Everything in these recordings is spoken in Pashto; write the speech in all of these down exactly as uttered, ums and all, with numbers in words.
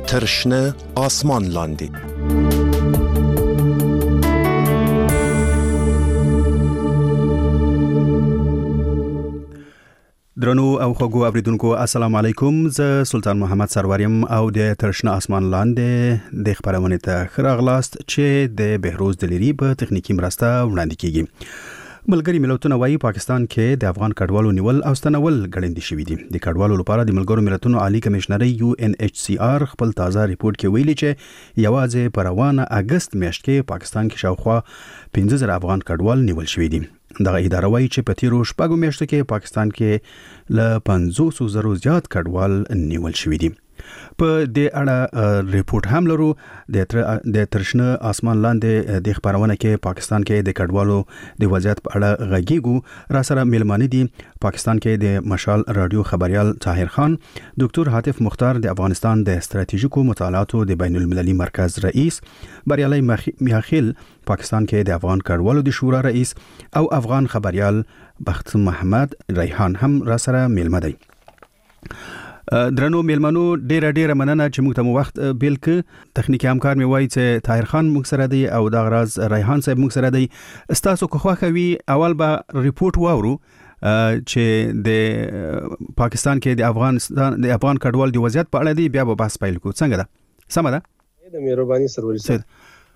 تر شنه آسمان لاندې. درنو او خوږو اوریدونکو السلام علیکم. زه سلطان محمد سروریم او د ترشنه اسمان لاندې د خبرونه ته خراغلاست چې د بهروز دلیری په تخنیکی مرسته وړاندې کیږي. ملګری ملتونه وايي پاکستان کې د افغان کډوالو نیول او ستنول غړندې شوې دي. د کډوالو لپاره د ملګرو ملتونو عالی کمشنري یو ان ایچ سی آر خپل تازه ریپورت کې ویلي چې یوازې په روانه اگست میاشت کې پاکستان کې شاوخوا پنځه زره افغان کډوال نیول شوې دي. دغه اداره وايي چې په تیرو شپږو میاشتو کې پاکستان کې له پنځوس زرو زیات کډوال نیول شوې دي. په دې اړه ریپورت هم لرو. د ترشنه اسمان لاندې د خبرونه کې پاکستان کې د کډوالو د وضعیت په اړه غږیږو. را سره ملمانه دي پاکستان کې د مشال رادیو خبريال طاهر خان، ډاکټر حاتف مختار د افغانستان د استراتیژیکو مطالعاتو د بین المللي مرکز رئیس، بریالي میاخیل پاکستان کې د افغان کډوالو د شورا رئیس، او افغان خبريال بخت محمد ریحان هم را سره ملمه دي. درنو میلمنو ډیره ډیره مننه چې موږ ته مو وخت بیل ک. تخنیکی همکار می وایي چې طاهر خان موږ سره دی او د غراز ریحان صاحب موږ سره دی. استاسو کو خوخوي اول به ریپورت واورو چې د پاکستان کې د افغانستان د افغان کډوال د وضعیت په اړه دی، بیا به بحث پیل کو. څنګه ده؟ سم ده؟ د مهرباني سروري صاحب.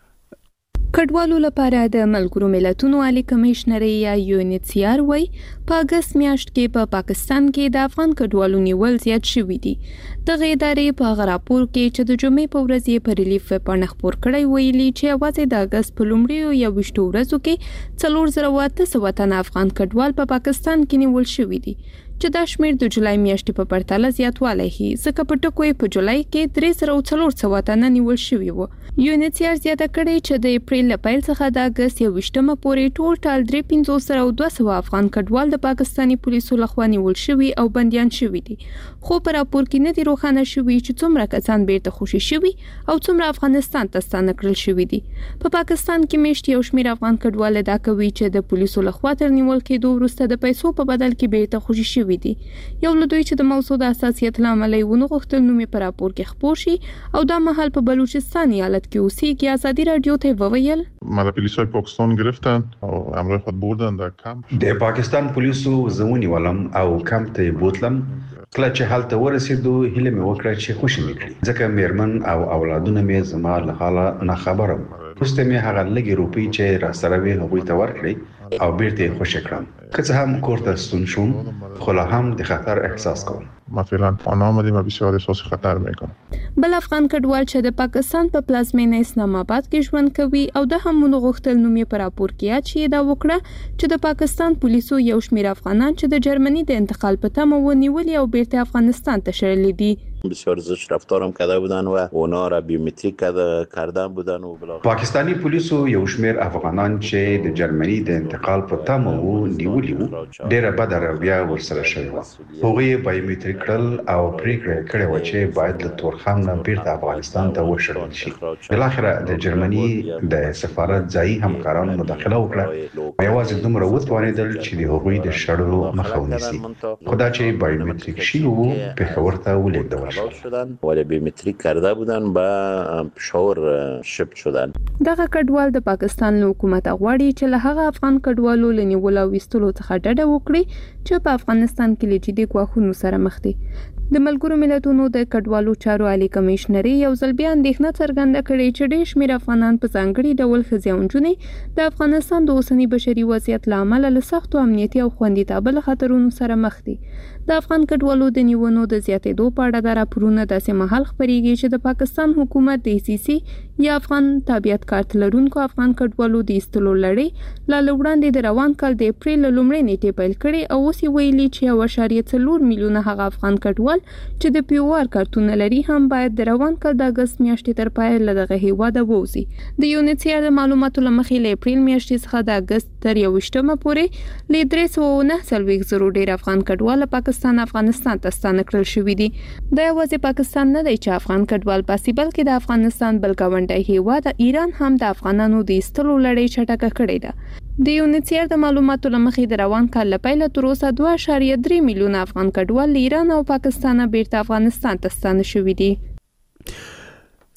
کډوالو لپاره د ملګرو ملتونو عالی کمشنري یا یو ان ایچ سی آر وايي په اگست میاشت کې په پا پاکستان کې د افغان کډوالو نیول زیات شوي دي. دغه ادارې په غراپور کې چې د جمعې په ورځ یې په ریلیف په خبر کړی ویلي چې اواز د اگست په لومړیو یا وشتو ورځو کې څلور زره واته سوه تن افغان کډوال په پا پاکستان کې نیول شوي دي، چې دا شمیر د جولای میاشتې په پرتله زیاتوالی هي، ځکه په ټکو یې په جولای کې درې زره څلور سوه تنه نیول شوي وو. یو ان ایچ سی آر زیاته کړې چې د اپریل له پیل څخه د اگست یوویشتمه پورې ټول ټال درې پنځوس زره دوه سوه افغان کډوال د پاکستاني پولیسو لخوا نیول شوي او بندیان شوي دي، خو په راپور کې نه دي روښانه شوي چې څومره کسان بیرته خوشي شوي او څومره افغانستان ته ستانه کړل شوي دي. په پاکستان کې میشت یو شمیر افغان کډوال ادعا کوي چې د پولیسو لخوا تر نیول کېدو وروسته د پیسو په بدل کې بیرته خوشي شوي دي. یو له دوی چې د موضوع د حساسیت له امله یې ونه غوښتل نوم یې په راپور کې خپور شي او دا مهال په بلوچستان ایالت کې اوسېږي. ازادي رادیو ته وویل ما د پولیسو پاکستان گرفتن او امر خود بردن در کمپ. د پاکستان پولیسو زمونی ولم او کمپ ته بوتلم. کله چې حالت ورسېدو هله مې وکړه چې خوشی مې کړی، ځکه میرمن او اولادونه مې زما له حاله نه خبره وو. وروسته مې هغه لږې روپۍ چې را سره وې هغوی ته ورکړې او بیرته یې خوشی کړم. که څه هم کور ته ستون شوم خو لا هم د خطر احساس کوم. مثلا آن آمدیم و بسیار احساس خطر میکنم. بل افغان کډوال چې د پاکستان په پلازمینه اسلام آباد کې ژوند کوي او د همونو غوښتل نوم یې په راپور کې یاد شي، دا وکړه چې د پاکستان پولیسو یو شمیر افغانان چې د جرمنی د انتقال په تمه ونیولي او بیرته افغانستان ته شړلي دي. بسیار زشت رفتارم کرده بودن و اونا را بیومتریک کردن بودن و بلا. پاکستانی پولیسو یو شمیر افغانان چې د جرمنی د انتقال په تمه وو نیولي وو ډیره بد رویه ورسره شوې وه. هغوی بیومتریک کړل او پریکړه کړې وه چې باید له تورخم نه بیرته افغانستان ته وشړل شي. بالاخره د جرمني د سفارت ځایي همکارانو مداخله وکړه، یوازې دومره وتوانېدل چې د هغوی د شړلو مخه ونیسي. خو دا چې بیومتریک شوي وو پېښور ته ولېږدول شدن ولی بیومتریک کرده بودن با پشاور شپ شدن. دغه کډوال د پاکستان له حکومت غواړي چې له هغه افغان کډوالو له نیولو او ویستلو څخه ډډه وکړي چې په افغانستان کې له جدي ګواښونو سره مخ دي. د ملګرو ملتونو د کډوالو چارو عالی کمشنري یو ځل بیا اندېښنه څرګنده کړې چې ډېر شمېر افغانان په ځانګړي ډول ښځې او نجونې د افغانستان د اوسني بشري وضعیت له امله له سختو امنیتي او خوندیتابه له خطرونو سره مخ دي. د افغان کډوالو د نیونو د زیاتېدو په اړه د راپورونه داسې مهال خپرېږي چې د پاکستان حکومت د سی سی یا افغان تابعیت کارت لرونکو افغان کډوالو د ایستلو لړۍ لا له وړاندې د روان کال د اپریل له لومړۍ نیټې پیل کړې او اوس یې ویلي چې یو اعشاریه څلور میلیونه هغه افغان کډوال چې د پی او آر کارتونه لري هم باید د روان کال د اګست میاشتې تر پایه له دغه هیواده ووځي. د یو ان ایچ سی آر د معلوماتو له مخې له اپریل میاشتې څخه د اګست تر یوویشتمه پورې له درې سوه او نهه څلوېښت زرو ډېر افغان کډوال پاکستان افغانستان ته ستانه کړل شوي دي. دا یوازې پاکستان نه دی چې افغان کډوال پاسي، بلکې د افغانستان بل ګاونډی هیواد ایران هم د افغانانو د ایستلو لړۍ چټکه کړې ده. د یو ان ایچ سی آر د معلوماتو له مخې د روان کال له پیله تر اوسه دوه اعشاریه درې میلیونه افغان کډوال له ایران او پاکستان بیرته افغانستان ته ستانه شوي دي.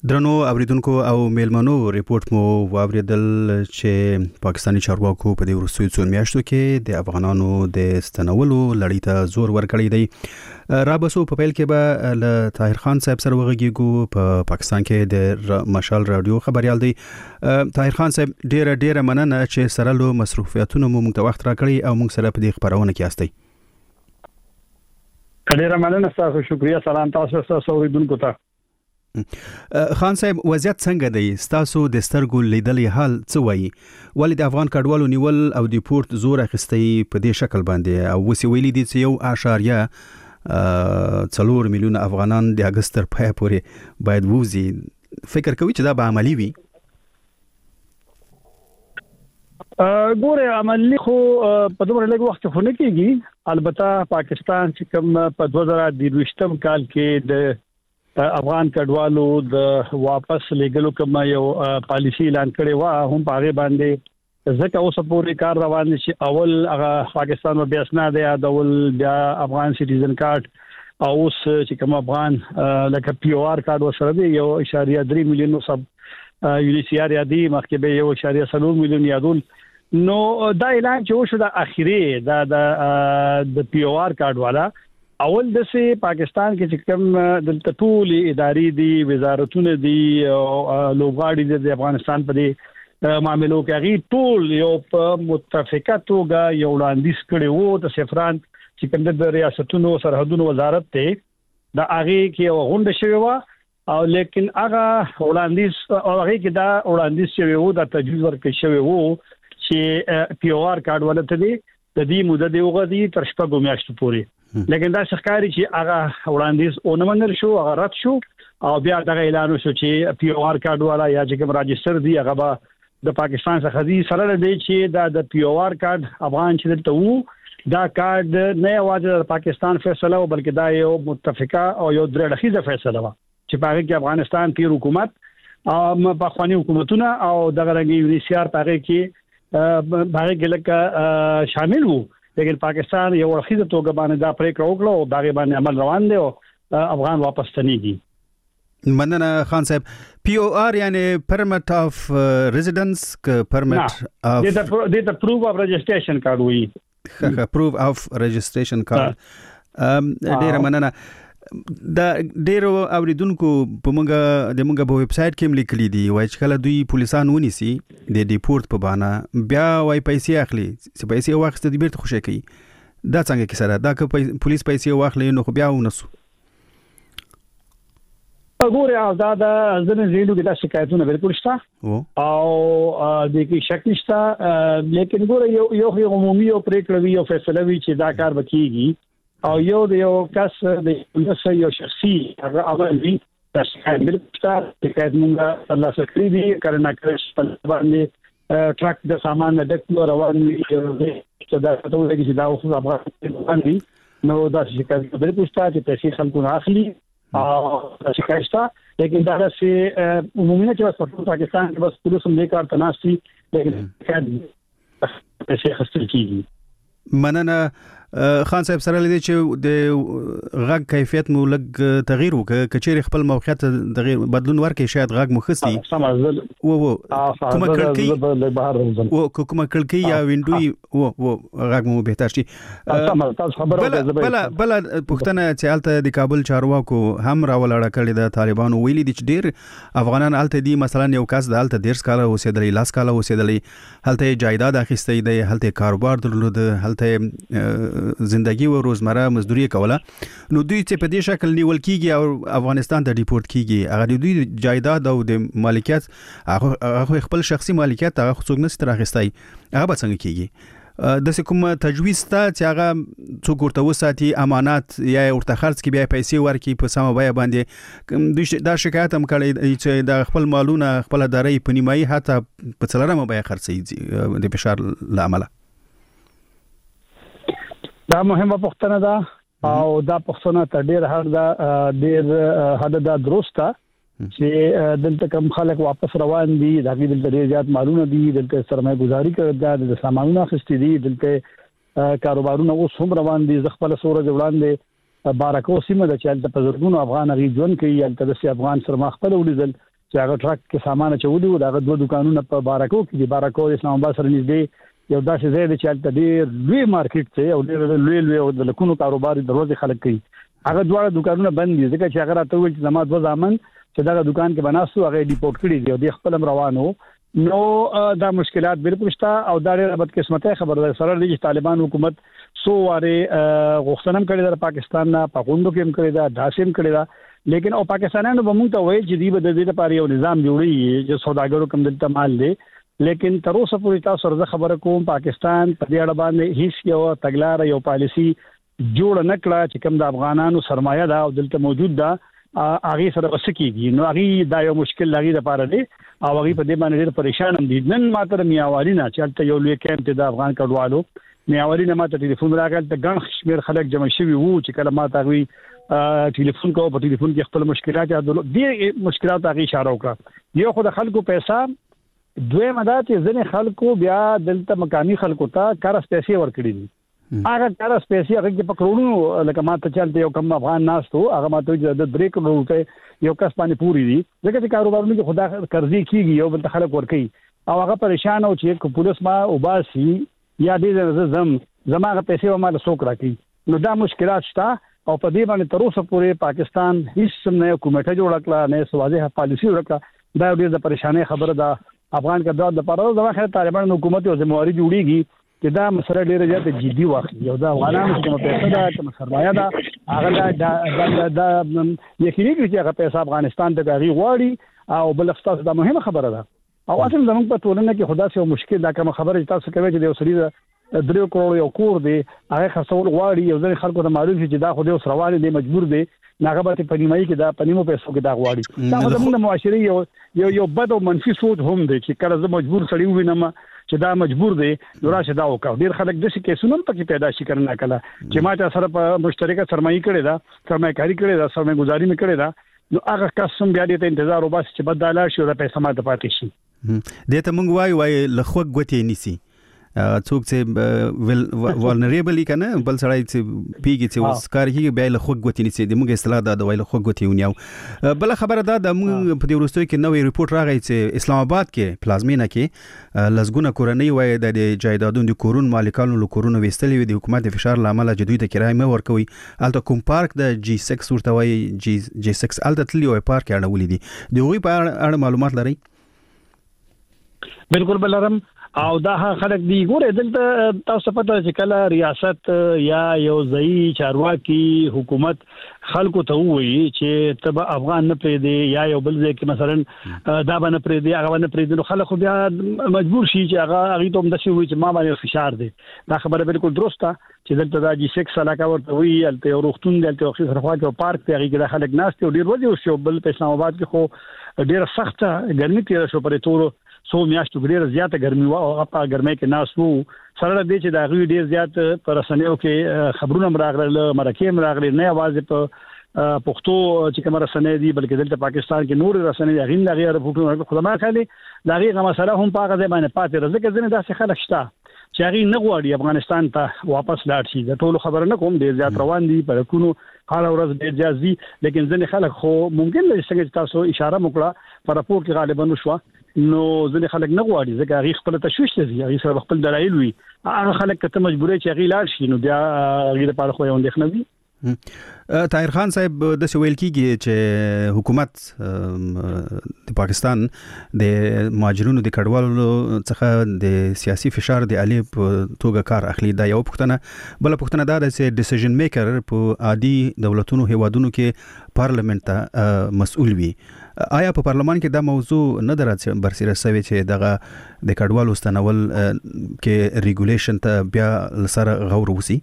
درنو اوریدونکو او میلمنو ریپورت مو واوریدل چې پاکستانی چارواکو په دې ورسوي څو میاشتو کې د افغانانو د استنولو لړۍ ته زور ورکړی دی. رابسو په پیل کې به له طاهر خان صاحب سره وغږیږو په پاکستان کې د مشال رادیو خبريال دی. طاهر خان صاحب ډیره ډیره مننه چې سره له مصروفیتونو مو موږ ته وخت راکړی او موږ سره په دې خبرونه کې یاستئ. ډیره مننه تاسو، شکریا، سلام تاسو سره اوریدونکو ته. خان صاحب وضعیت څنګه دی؟ ستاسو د سترګو لیدلې حال څه وایي؟ ولې د افغان کډوالو نیول او د پورت زور اخیستي په دې شکل باندې او وسی ویلي دي چې یو اشاریه څلور میلیون افغانان د اگست تر پای پورې باید ووزي؟ فکر کوي چې دا به عملی وي؟ ګوره عملی خو په دومره لږ وخت خو نه کېږي. البته پاکستان چې کوم په دوه زره دویشتم کال کې د افغان کډوالو د واپس لګلو کوم یو پالیسی اعلان کړی و، هم په هغه باندې ځکه اوس پورې کار روان دي چې اول هغه پاکستان و بیا اسناد د اول بیا افغان سټیزن کارت او اوس چې کوم افغان لکه پی او آر کارت وسره دی یو اشاریه درې میلیون سب یونیسیار یادي مخکې به یو اشاریه څلور میلیون یادول. نو دا اعلان چې وشو د اخیری دا د پی او آر کارت والا اول د سي پاکستان کې چې کوم د ټول اداري دي وزارتونه دي او لوګاړي د افغانستان په دې معاملو کې هغه ټول یو په متفقه توګه یو وړاندیز کړي وو د سفران چې کوم د ریاستونو سرحدونو وزارت ته د هغه کې یو غونډه شوی و او لیکن هغه وړاندیز او هغه کې دا وړاندیز شوی وو د تجویز ورکړی شوی وو چې پی او آر کارت ولته دي د دې مدته دی وغدي تر شپږ میاشتو پورې. لیکن دا ښکاري چې هغه وړاندیز اونمنل شو، هغه رد شو او بیا دا اعلان وشو چې پی او آر کارت والا یا چې کوم راجستر دی هغه به د پاکستان څخه دی سره دی چې دا د پی او آر کارت افغان چې دلته وو دا کارت نه یوازې د پاکستان فیصله و بلکې دا یو متفقه او یو درې اړخیزه فیصله و چې په هغه کې افغانستان کې حکومت او پخوانی حکومتونه او دغه رنګ یونیسیار په هغه کې هغه کې لکه شامل وو. لیکن پاکستان یو ورخیزه توګه باندې دا پریکړه وکړه او دا باندې عمل روان دی او افغان واپس تنيږي. مننه خان صاحب. پی او آر یعنی پرمټ اف ریزیډنس ک پرمټ اف د د پروف اف رجسټریشن کارت وی پروف اف رجسټریشن کارت. ډیره مننه. دا ډیرو اوریدونکو په موږ د موږ په ویب سټ کې ملي کړی دی وای چې کله دوی پولیسان ونیسي د ډیپورت په بهانه بیا وای پیسې اخلي چې پیسې واخست دي بیرته خوشی کوي. دا څنګه کې سره دا که پولیس پیسې واخلي نو خو بیا ونسو وګوره دا د ځنې زیندو کې د شکایتونو بالکل شته او د کې شک نشته. لیکن ګوره یو یو عمومي او پریکړه وی او فیصله وی چې دا کار وکړي او یو د یو کس د یو شخصي هغه اول وی تاسو باندې چې کله موږ الله سکري دي کارنا کړش په باندې ټرک د سامان د ډکو روان وي چې دا ته وایي چې دا خو افغان دي نو دا چې کله د پوسټا چې پیسې خلکو اخلي او شکایت لیکن دا چې عمومي چې په پاکستان کې بس پولیس هم دې کار تناسي لیکن پیسې خسته کیږي. مننه خان صاحب. سره لدی چې د غږ کیفیت مو لګ تغییر وکړ کچېر خپل موقعیت تغییر بدلون ورکړي شاید غږ مو خستي و و کومه کړکۍ و کومه کړکۍ یا وینډوی و و غږ مو بهتر شي. بل بل بل پښتنه چې الته د کابل چارواکو هم راولاړه کړی د طالبانو ویلي دي چې ډیر افغانان الته دي مثلا یو کس د الته ډیر کاله اوسېدلی لاس کاله اوسېدلی هلته جایداد اخیستې دی هلته کاروبار درلود هلته زندگی و روزمره مزدوري کوله نو دوی چې په دې شکل نیول کیږي او افغانستان ته ډیپورت کیږي هغه دوی جایداد او د مالکیت هغه خپل شخصي مالکیت هغه څوک نه ستر اخیستای هغه به څنګه کیږي؟ د کوم تجویز ته چې هغه څوک ورته وساتي امانات یا ورته خرڅ کی بیا پیسې ورکي په سمه بیه باندې دوی دا شکایت هم کړی چې د خپل مالونه خپل داري په نیمایي حتی په څلورمه بیه خرڅي د فشار لامل. دا مهمه پوښتنه ده او دا پوښتنه تر ډیر هر دا ډیر حد دا درسته چې دلته کوم خلک واپس روان دي دا دلته ډیر زیات مالونه دي دلته سرمایه گذاري کړي دا د سامانونو اخیستي دي دلته کاروبارونه اوس هم روان دي ځخپل سورج وړاندې بارکو سیمه د چل په زرګونو افغان غي ژوند کوي البته د افغان سرما خپل ولیدل چې هغه ټرک کې سامان چولي و دا دوه دکانونه په بارکو کې دي بارکو اسلام آباد سره نږدې یو داسې ځای دی چې هلته ډېر لوی مارکیټ دی او ډېر لوی لوی او د لکونو کاروبار دروازې خلک کوي هغه دواړه دکانونه بند دي ځکه چې هغه راته ویل چې زما دوه زامن چې دا دکان کې بناستو هغه ډیپورټ کړي دي او د خپل روانو نو دا مشکلات بالکل شته او دا ډېر بدقسمته خبره ده سره لږ طالبان حکومت سو واره غوښتنه کړې ده پاکستان نه پاکوندو کې هم کړې ده داسې هم کړې ده لیکن او پاکستانانو به موږ ته وایي چې دی به د دې لپاره یو نظام جوړي چې سوداګرو کم دلته مال دی لیکن تر اوسه پورې تاسو سره خبره کوم پاکستان په دې اړه باندې هیڅ یو تګلارې یو پالیسی جوړ نه کړه چې کوم د افغانانو سرمایه ده او دلته موجود ده هغه سره وسکیږي نو هغه دا یو مشکل لري د پاره دی او هغه په دې باندې ډېر پریشان هم دي نن ماته میاوالي نه چې یو لوی کیمپ د افغان کډوالو میاوالي نه ماته ټلیفون راغلی ته ګڼ شمیر خلک جمع شوي وو چې کله ماته غوي ټلیفون کوو په ټلیفون کې خپل مشکلات یا د مشکلات هغه اشاره وکړه یو خو د خلکو پیسې دوی مدد چې ځنې خلکو بیا دلته مقامي خلکو ته کارس پیسې ورکړي دي هغه کارس پیسې هغه په کرونو لکه ماته چلته یو کم افغان ناستو هغه ماته د درې کروڑ روپے یو کس باندې پوری دي ځکه چې کاروبارونه کې خدا قرضې کیږي یو بل خلک ورکي او هغه پریشان او چې پولیس ما وباسي یا دې زم زماغه پیسې وماله سوک راکې نو دا مشکلات شته او په دې باندې تر اوسه پورې پاکستان هیڅ نه کومټه جوړ کړه نه سوازه پالیسی ورکړه دا ډېر د پریشانې خبره ده افغان کډوال د پاره د واخه طالبان حکومت او ذمہواری جوړیږي چې دا مسله ډیره زیاته جدي واخلي یو دا افغانانو چې پیسې ده چې سرمایه ده هغه دا دا یقیني چې هغه پیسې افغانستان ته غوړي غواړي او بل څه دا مهمه خبره ده او اصل زموږ په ټولنه کې خدا سي مشکل دا کوم خبره چې تاسو کوي چې د وسري درې کروڑ یو کور دی هغه خرڅول غواړي یو ځل خلکو ته معلوم شي چې دا خو د سروال دی مجبور دی ناغه به په نیمایي کې دا په نیمو پیسو کې دا غواړي دا زموږ د معاشري یو یو یو بد او منفي سوچ هم دی چې کله زه مجبور سړی وینم چې دا مجبور دی نو راشه دا وکړ ډیر خلک د شي کیسونو پکې پیدا شي کرنا کله چې ما ته سره په مشترکه سرمایي کړی دا سرمایه کاری کړی دا سرمایه گزاري مې کړی دا نو هغه قسم بیا دې ته انتظار وباس چې بداله شي او د پیسې ماته پاتې شي دې ته مونږ وای وای لخوا غوتې نیسی څوک چې ولنریبل کنه بل سړی چې پیږي چې وسکار کیږي بیا له خوګ غوتی نسی د موږ اصطلاح دا د ویل خوګ غوتی ونیو بل خبره دا د موږ په دې ورستوي کې نوې ریپورت راغی چې اسلام آباد کې پلازمینه کې لزګونه کورنۍ وای د جایدادونو د کورون مالکانو له کورونو وستلې وي د حکومت فشار لامل جدوی ته کرای مې ورکوي الته کوم پارک د جی سکس ورته وای جی جی سکس الته تللی وای پارک اړولې دي دوی په اړه معلومات لري بالکل بلرم او دا خلک دی ګوره دلته تاسو پته چې کله ریاست یا یو ځای چارواکي حکومت خلکو ته وایي چې تبع افغان نه پرې دی یا یو بل ځای کې مثلا دا باندې پرې دی هغه باندې پرې دی نو خلک بیا مجبور شي چې هغه هغه ته هم د شي وي چې ما باندې فشار دی دا خبره بالکل درسته چې دلته دا جی سکس علاقه ورته وي الته یو روختون دلته خو سره خو پارک ته هغه کې خلک ناس ته ډیر وځي او شو بل په اسلام آباد کې خو ډیر سخته ګرمي تیر شو پرې تور سو میاشتو ډیره زیاته ګرمي و او په ګرمۍ کې ناس وو سره دې چې دا غوي ډیر زیات پر رسنیو کې خبرونه راغله مرکه راغله نه आवाज په پښتو چې کوم رسنۍ دي بلکې دلته پاکستان کې نور رسنۍ غین دغه رپورټونه خدامت خالي دغه مسله هم په هغه باندې پاتې رزق ځنه داسې خلک شته چې هغه نه غواړي افغانستان ته واپس لاړ شي د ټولو خبره نه کوم ډیر زیات روان دي پر کوونو حال ورځ ډیر زیات دي لیکن ځنه خلک خو ممکن د څنګه تاسو اشاره وکړه پر راپور کې غالبا نشو نو ځنه خلک نه غواړي ځکه هغه خپل تشويش دي هغه سره خپل دلایل وي هغه خلک ته مجبورې چې هغه لاړ شي نو بیا هغه لپاره خو یو اندېښنه وي طاهر خان صاحب د سویل کیږي چې حکومت د پاکستان د مهاجرونو د کډوالو څخه د سیاسي فشار د علی په توګه کار اخلي دا یو پښتنه بل پښتنه دا د ډیسیژن میکر په عادي دولتونو هیوادونو کې پارلیمنت ته مسؤل وي آیا په پارلمان کې دا موضوع نه درات برسره سوي چې دغه د کډوالو ستنول کې ریګولیشن ته بیا سره غور وسی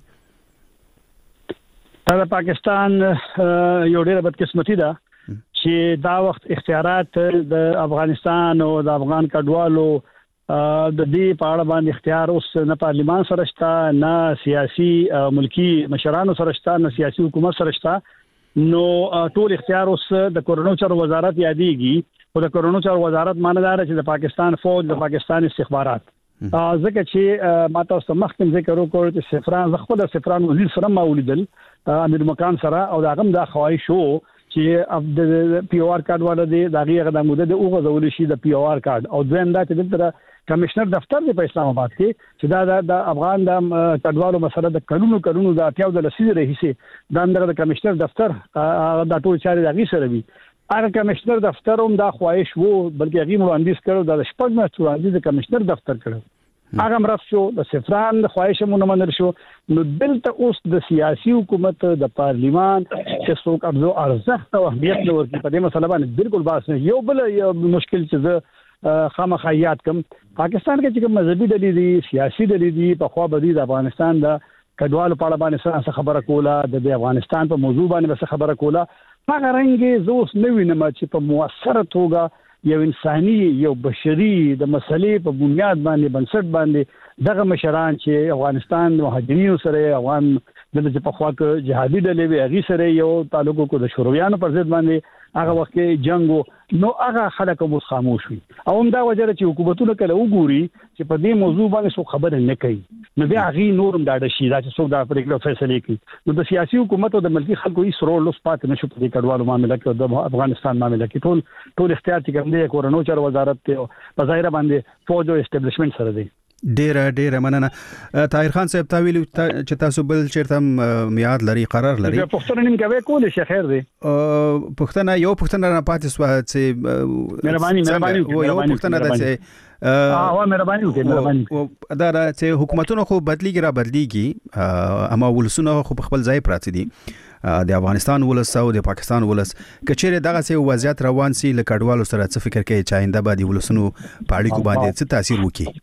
دا پاکستان یو ډېر بدقسمتي ده چې دا وخت اختیارات د افغانستان او د افغان کډوالو د دې په اړه باندې اختیار اوس نه پارلمان سره شته نه سیاسي ملکی مشرانو سره شته نه سیاسي حکومت سره شته نو ټول اختیار اوس د کورونو چارو وزارت یادېږي او د کورونو چارو وزارت معنی دا چې د پاکستان فوج د پاکستان استخبارات ځکه چې ماته اوس مخکې ذکر وکړ چې سفران خپل سفران وزیر سره ما ولیدل امیر مکان سره او دا هم دا خواهش شو چې د پی او آر کارت والا دی دا غیغه د موده د اوغه زول شي د پی او آر کارت او دویم دا چې د کمشنر دفتر دی په اسلام آباد کې چې دا د افغان د کډوالو مسله د قانونو قانونو د اتیاو د لسیزه رئیسه د د کمشنر دفتر د ټول چارې د غي سره وی هغه کمشنر دفتر هم دا خواهش وو بلکې هغه وړاندیز کړو د شپږ میاشتو وړاندیز د کمشنر دفتر کړو هغه مرف شو د سفران د خواهش مونږ منل شو نو دلته اوس د سیاسي حکومت د پارلیمان چې څوک ابزو ارزښت او اهمیت ورکړي په دې مسله باندې بالکل باس نه یو بل یو مشکل چې خامخایات کم پاکستان کې چې مذهبي ډلې دي سیاسي ډلې دي په خوا بدی د افغانستان د کډوالو په اړه باندې څه خبره کوله د افغانستان په موضوع باندې څه خبره کوله هغه رنګ زوس نه وینم چې په موثره توګه یو انساني یو بشري د مسلې په بنیاد باندې بنسټ باندې دغه مشران چې افغانستان مهاجرینو سره افغان د په خوا کې جهادي ډلې وی هغه سره یو تعلق کو د شورویانو پر ضد باندې هغه وخت کې جنگ نو هغه خلک مو خاموش وي او هم دا وجه چې حکومتونه کله وګوري چې په دې موضوع باندې څه خبره نه کوي نو بیا غي نورم دا د شي دا چې څوک دا پرېکړه فیصله کوي نو د سیاسي حکومت او د ملکی خلکو یې سرور لوس پات نشو په دې کډوالو معاملې کې د افغانستان معاملې کې ټول ټول اختیار چې کوم دی کورونو چر وزارت ته په ظاهر باندې فوج او اسټابلیشمنت سره دی ډیره ډیره مننه طاهر خان صاحب تا ویلو چې تاسو بل چیرته میاد لري قرار لري په پښتون نیم کوي کول شي خیر دی پښتنه یو پښتنه نه پاتې سو چې مهرباني مهرباني یو پښتنه ده چې اه مهرباني وکړئ مهرباني دا چې حکومتونو خو بدلیږي را بدلیږي اما ولسونه خو په خپل ځای پراته دي د افغانستان ولس او د پاکستان ولس کچېره دغه سه وضعیت روان سي لکډوالو سره څه فکر کوي چې آینده باندې ولسونو پاړي کو باندې څه تاثیر وکړي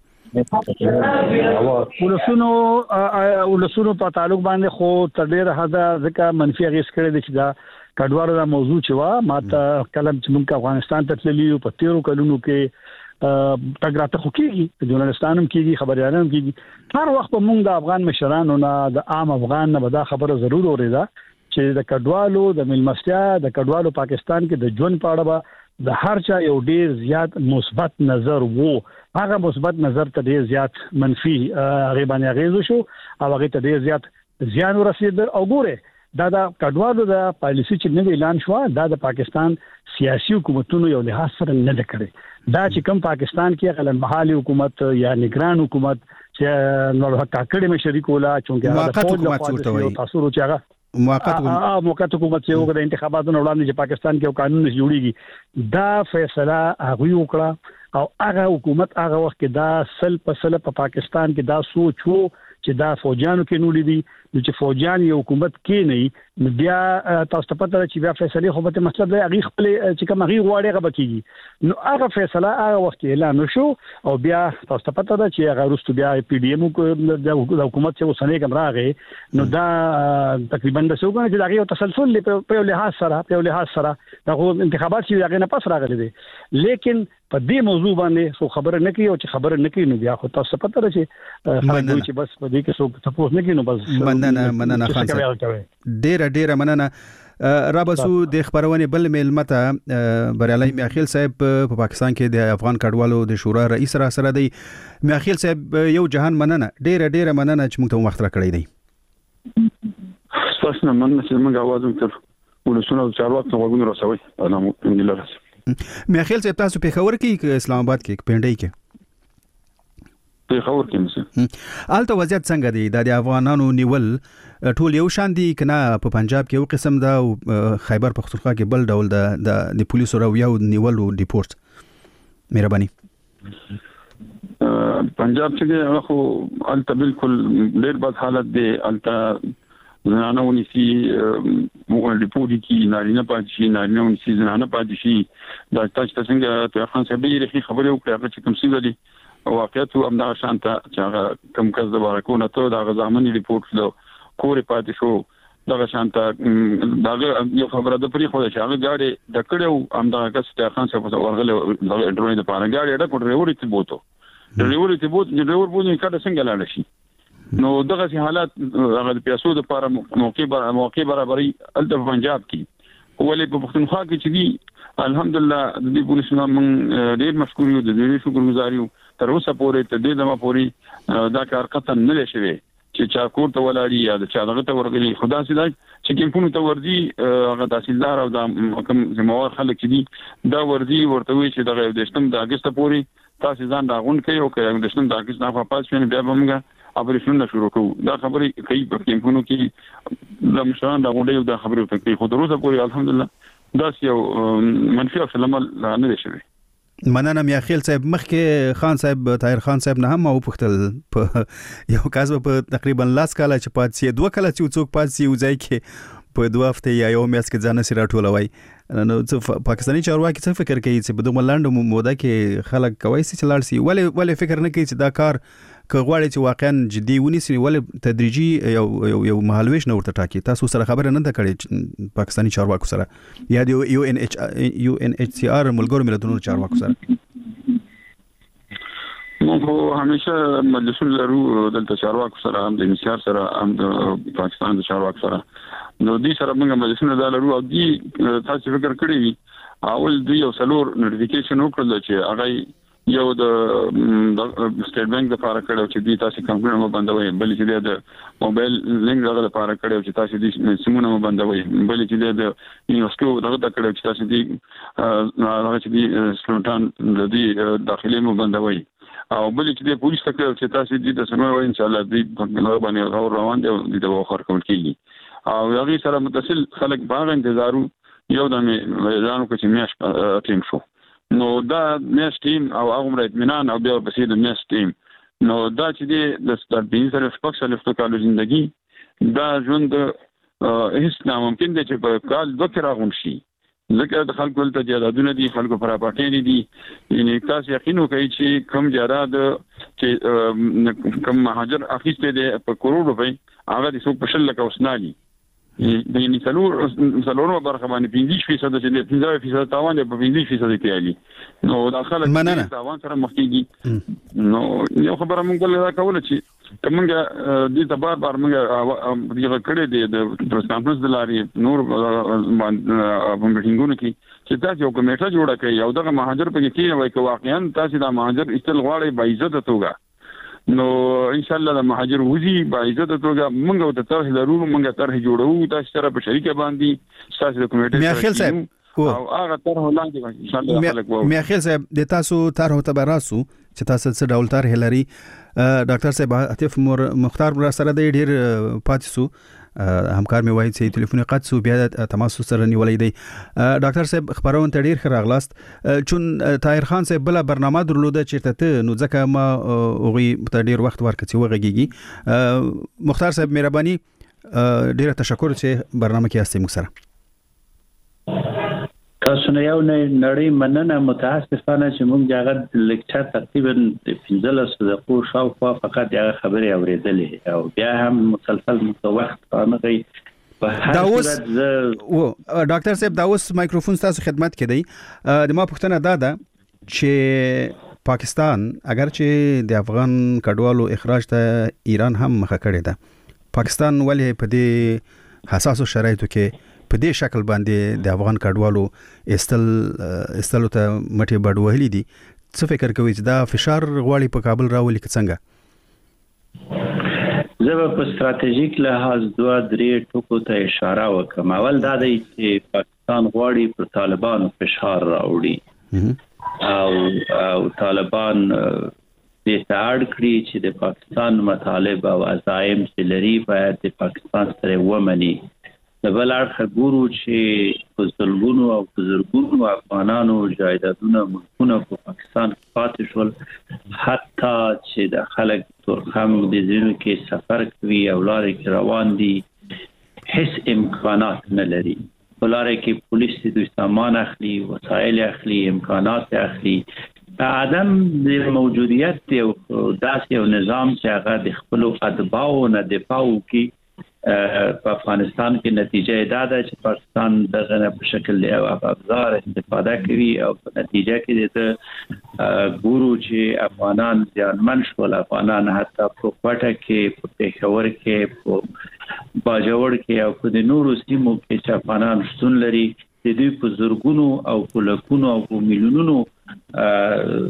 ولسونو ولسونو په تعلق باندې خو تر ډیره حدا ځکه منفي اغیز کړی دی چې دا کډوالو دا موضوع چې وا ماته کلم چې موږ افغانستان ته تللی په تیرو کلونو کې تګراته خو کېږي ژورنالستانم کېږي خبريالانم کېږي هر وخت موږ د افغان مشرانو نه د عام افغان نه دا خبره ضرور اورېده چې د کډوالو د ملمستیا د کډوالو پاکستان کې د ژوند په اړه د هر چا یو ډیر زیات مثبت نظر وو هغه مثبت نظر ته ډیر زیات منفي غیبانه غیزو شو او هغه ته ډیر زیات زیان ورسید او ګوره دا د کډوالو د پالیسي چې نوې اعلان شو دا د پاکستان سیاسي حکومتونو یو لحاظ سره نه کړی دا چې کوم پاکستان کې غلن محلي حکومت یا نگران حکومت چې نور حقاقي مشري کولا چونګه دا فوج له تاسو ورچاغه موقت موقت حکومت چې وګړي انتخاباتو وړاندې چې پاکستان کې یو قانون جوړیږي دا فیصله هغه وکړه او هغه حکومت هغه وخت کې دا سل په سل په پاکستان کې دا سوچ وو چې دا فوجانو کې نولې دي چې فوجان یو حکومت کې نه نو بیا تاسو ته پته چې بیا فیصله خو به مطلب دی هغه خپل چې کوم هغه غواړي هغه بکیږي نو هغه فیصله هغه وخت اعلان شو او بیا تاسو ته پته ده چې هغه وروسته بیا پی ډی ایم د حکومت څخه وسنه کوم راغی نو دا تقریبا د څو غنډه چې هغه تسلسل په لحاظ سره په لحاظ سره دغه انتخابات چې هغه نه پس راغلي دي لیکن په دې موضوع باندې څو خبره نه کوي او چې خبره نه کوي نو بیا خو تاسو پته ده چې خلک چې بس په دې کې څو تاسو نه کوي نو بس مننه مننه خان صاحب ډیره ډیره مننه رابسو د خبرونه بل ملمته بریالي میاخیل صاحب په پاکستان کې د افغان کډوالو د شورا رئیس را سره دی میاخیل صاحب یو جهان مننه ډیره ډیره مننه چې موږ ته وخت را کړی دی تاسو نه مننه چې موږ आवाज وکړو ولسونه چارواکو وګونو رسوي انا الحمدلله میاخیل صاحب تاسو په خبر کې اسلام آباد کې پنډای کې په خبر کې مشه الته وضعیت څنګه دی د افغانانو نیول ټول یو شان دي کنه په پنجاب کې یو قسم دا او خیبر پختونخوا کې بل ډول د د پولیسو راو یو نیول او ډیپورت مهرباني پنجاب کې خو الته بالکل ډېر بد حالت دی الته زنانه ونیسي موږ ډیپورت کی نارینه پاتې شي نارینه ونیسي زنانه پاتې شي دا تاسو څنګه ته خان صاحب یې خبرې وکړه چې کوم څه دي واقعیت هم دا شانته چې کم کس د بارکونه ته دا غزامنی ریپورت لو کورې پاتې شو دا شانته دا یو خبره د پری خو چې هغه غاړي د کړو هم دا کس ته خان صاحب ورغله د انټرنیټ لپاره غاړي دا کوټ ریوري ته بوته ریوري ته بوته د ریور بوته کډه څنګه لاله شي نو دغه حالات هغه د پیاسو د لپاره موقع موقع برابرۍ الته پنجاب کې ولې په پښتونخوا کې چې دي الحمدلله د دې پولیسو من ډېر مشکور یو د دې شکرګزار یو تر اوسه پورې ته دې دمه پورې دا کار قطن نه لشي چې چا کور ته ولاړی یا د چا دغه ته ورغلی خدا سي دا چې کیمپونو ته ورځي هغه تحصیلدار او د کوم ذمہوار خلک دي دا ورځي ورته وی چې دغه د شتم د اگست پورې تاسو ځان راغون کوي او کوي د شتم د اگست نه په پاس شنه بیا موږ اپریشن شروع کوو دا خبرې کوي په کیمپونو کې د مشران دا غونډې دا خبرې ته کوي خو دروازه پورې الحمدلله دا یو منفي اصل عمل نه دی شوی. مننه میا خیل صاحب مخکې خان صاحب طاهر خان صاحب نه هم او پختل په یو کاز په تقریبا لاس کاله چې پاتې دوه کله چې څوک پاتې وځي کې په دوه هفته یا یو میاشت کې ځان سره ټولوي نو پاکستاني چارواکي څه فکر کوي چې په دوه لاندو موده کې خلک کوي چې لاړ شي ولې ولې فکر نه کوي چې دا کار کغواړي چې واقعا جدي ونیسي ولې تدریجي یو یو یو مهالويش نه ورته ټاکي تاسو سره خبره نه ده کړې پاکستاني چارواکو سره یا د یو ان ایچ یو ان ایچ سی آر ملګرو ملتونو چارواکو سره نو همیشه مجلسونه لرو دلته چارواکو سره هم د مسیار سره هم د پاکستان د چارواکو سره نو دې سره موږ مجلسونه دا لرو او دې تاسو فکر کړی اول دی یو سلور نوټیفیکیشن وکړل چې هغه یو د سټیټ بانک د لپاره کړو چې دوی تاسو کمپیوټر مو بندوي بل چې د موبایل لینک دغه لپاره کړو چې تاسو دې سیمونه مو بندوي بل چې د یونیورسيټو دغه کړو چې تاسو دې هغه چې دې سلطان د دې داخلي مو بندوي او بل چې د پولیس تکړه چې تاسو دې د سمو ان شاء الله دې په باندې روان دي د وخر کول کیږي او هغه سره متصل خلک باغ انتظارو یو د اعلان کو چې میاش ټیم شو نو دا میاش ټیم او هغه اطمینان او بیا په سید میاش ټیم نو دا چې د ستارټینګ سره شپږ سال په کال ژوندۍ دا ژوند هیڅ ناممکن دی چې په کال دوه کې راغون شي ځکه د خلکو ته جادادونه دي خلکو پراپاټې دي یعنی تاسو یقین وکړئ چې کم جاداد چې کم مهاجر اخیسته دي په کروڑ روپۍ هغه د څو په شل لک اوسنالي د یعنی څلور څلورو برخه باندې پنځه فیصد چې پنځه فیصد تاوان دی په پنځه فیصد کې علي نو دا خلک تاوان سره مخ کیږي نو یو خبره مونږ له کوله چې کومه د تبار بار مونږ دغه کړي دي د پریس کانفرنس د لارې نور په میټینګونو کې چې تاسو یو کمیټه جوړه کړئ او دغه مهاجر په کې وایي چې واقعا تاسو د مهاجر استل غواړي با عزت توګه نو ان شاء الله د مهاجر وزي با عزت توګه مونږ ته طرح لرو مونږ طرح جوړو تاسو سره په شریکه باندې تاسو د کمیټې میا خیل صاحب او هغه طرح ولاندې ان شاء الله خلک وو میا خیل صاحب د تاسو طرح ته براسو چې تاسو څه ډول طرح لري ډاکټر صاحب عاطف مختار را سره د ډیر پاتسو همکار مې وایي چې ټلیفون قد سو بیا تماس سره نیولې دی ډاکټر صاحب خبرونه ته ډیر خراغلاست چون طاهر خان صاحب بل برنامه درلوده چې ته نو ځکه ما اوغي ته ډیر وخت ورکړي وغږیږي مختار صاحب مهرباني ډیر تشکر چې برنامه کې استیم سره تاسو نه یو نړۍ مننه متاسفانه چې موږ هغه لیکچر تقریبا پنځلس دقیقې شاوخوا فقط هغه خبرې اورېدلې او بیا هم مسلسل متوخت راغی دا اوس و ډاکټر صاحب دا اوس مایکروفون تاسو خدمت کې دی د ما پوښتنه دا ده چې پاکستان اگر چې د افغان کډوالو اخراج ته ایران هم مخه کړې ده پاکستان ولې په دې حساسو شرایطو کې په دې شکل باندې د افغان کډوالو استل استلو ته مټي بډوهلي دي څه فکر کوي چې دا فشار غواړي په کابل راولي که څنګه زه په ستراتیژیک لحاظ دوه درې ټکو ته اشاره وکم اول دا دی چې پاکستان غواړي پر طالبانو فشار راوړي او او طالبان دې ته اړ کړي چې د پاکستان مطالب او عزایم چې لري باید د پاکستان سره ومني د بل اړخ ګورو چې په ځلګونو او په زرګونو افغانانو جایدادونه ملکونه په پاکستان پاتې شول حتی چې د خلک ترخم د ځینو کې سفر کوي او لارې کې روان دي هیڅ امکانات نه لري په لارې کې پولیس دوی سامان اخلي وسایل اخلي امکانات اخلي عدم د موجودیت او داسې یو نظام چې هغه د خپل اتباعو نه دفاع کوي په افغانستان کې نتیجه دا ده چې پاکستان دغه په شکل له افزار استفاده کوي او په نتیجه کې د ګورو چې افغانان ځانمن شول افغانان حتی په کوټه کې په پېښور کې په باجوړ کې او په نورو سیمو کې چې افغانان شتون لري د دوی په زرګونو او په لکونو او په میلیونونو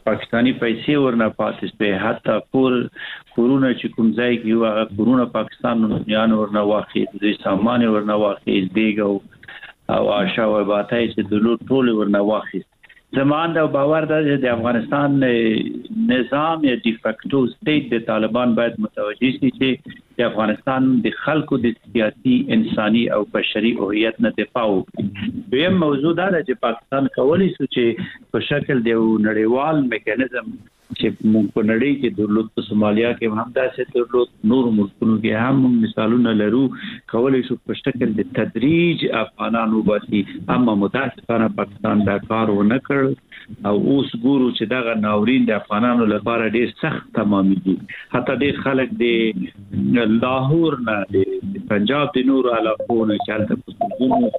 پاکستانی پیسې ورنه پاتې شوې، حتی کور کورونه چې کوم ځای کې یو هغه کورونه پاکستان نه ورنه واخیست، د سامان ورنه واخیست، دیګ او آشا او باتای چې د لوټ ټول ورنه واخیست. زمان دا باور ده چې د افغانستان نظام یا ډیفاکټو سټیټ د طالبان باید متوجه شي چې د افغانستان د خلکو د سیاسي انساني او بشري هویت نه دفاع وکړي. دویم موضوع دا ده چې پاکستان کولی شي چې په شکل د نړیوال میکانیزم چې موږ په نړۍ کې درلود، په سومالیا کې هم داسې درلود، نور ملکونو کې هم مثالونه لرو، کولی شو په شکل د تدریج افغانانو باسي، اما متاسفانه پاکستان دا کار ونه کړ او اوس ګورو چې دغه ناورین د افغانانو لپاره ډېر سخت تمامېږي. حتی ډېر خلک د لاهور نه د پنجاب د نورو علاقو نه چې هلته په سلګونو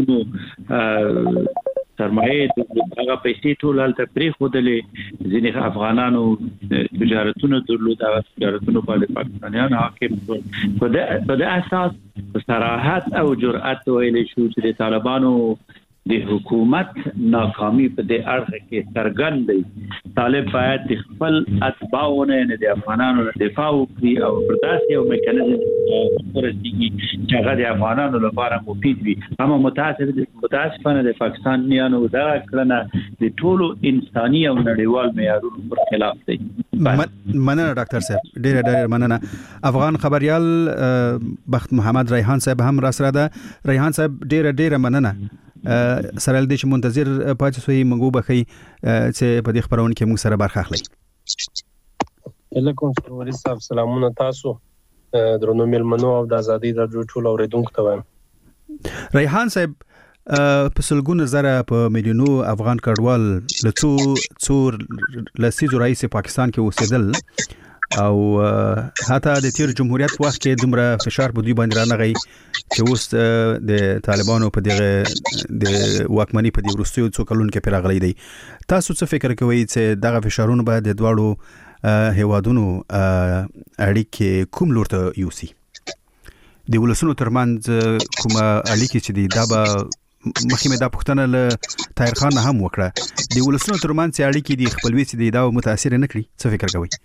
سلګونو سرمایه د هغه پیسې ټول هلته پرېښودلې، ځینې افغانانو تجارتونه درلود، هغه تجارتونه باندې پاکستانیان حاکم شول. په دې اساس په صراحت او جرأت ویلی شو چې د طالبانو د حکومت ناکامي په دې اړه کې څرګند دی. طالب باید د خپل اتباعو نه د افغانانو دفاع وکړي او پر داسې یو میکانیزم ورسېږي چې هغه د افغانانو لپاره مفید وي. اما متاسفانه د پاکستانیانو دغه کړنه د ټولو انساني او نړیوال معیارونو پر خلاف دی. مننه ډاکټر صاحب، ډېر ډېر مننه. افغان خبريال بخت محمد ریحان صاحب هم را سره ده. ریحان صاحب ډېر ډېر مننه. سره ل دې چې منتظر پاتې سوی موږ بخي چې په دې خبرونه کې موږ سره برخه اخلي. علیکم سروري صاحب، سلامونه تاسو درنو ملمنو او د ازادي رادیو ټول اوریدونکو ته وایم. ریحان صاحب، په سلګونه زره په میلیونو افغان کډوال له څو څو لسیزو رئیس پاکستان کې اوسېدل او حتی د تیر جمهوریت وخت کې دومره فشار په دوی باندې رانغی چې اوس د طالبانو په دغه د واکمنۍ په دې وروستیو څو کلونو کې پیراغلی دی. تاسو څه فکر کوئ چې دغه فشارونه به د دواړو هیوادونو اړیکې کوم لور ته یوسي؟ د ولسونو ترمنځ کومه اړیکې چې دي دا به مخکې مې دا پوښتنه له طاهر خان هم وکړه، د ولسونو ترمنځ اړیکې دي خپلوي چې دي دا متاثر نه کړي، څه فکر کوئ؟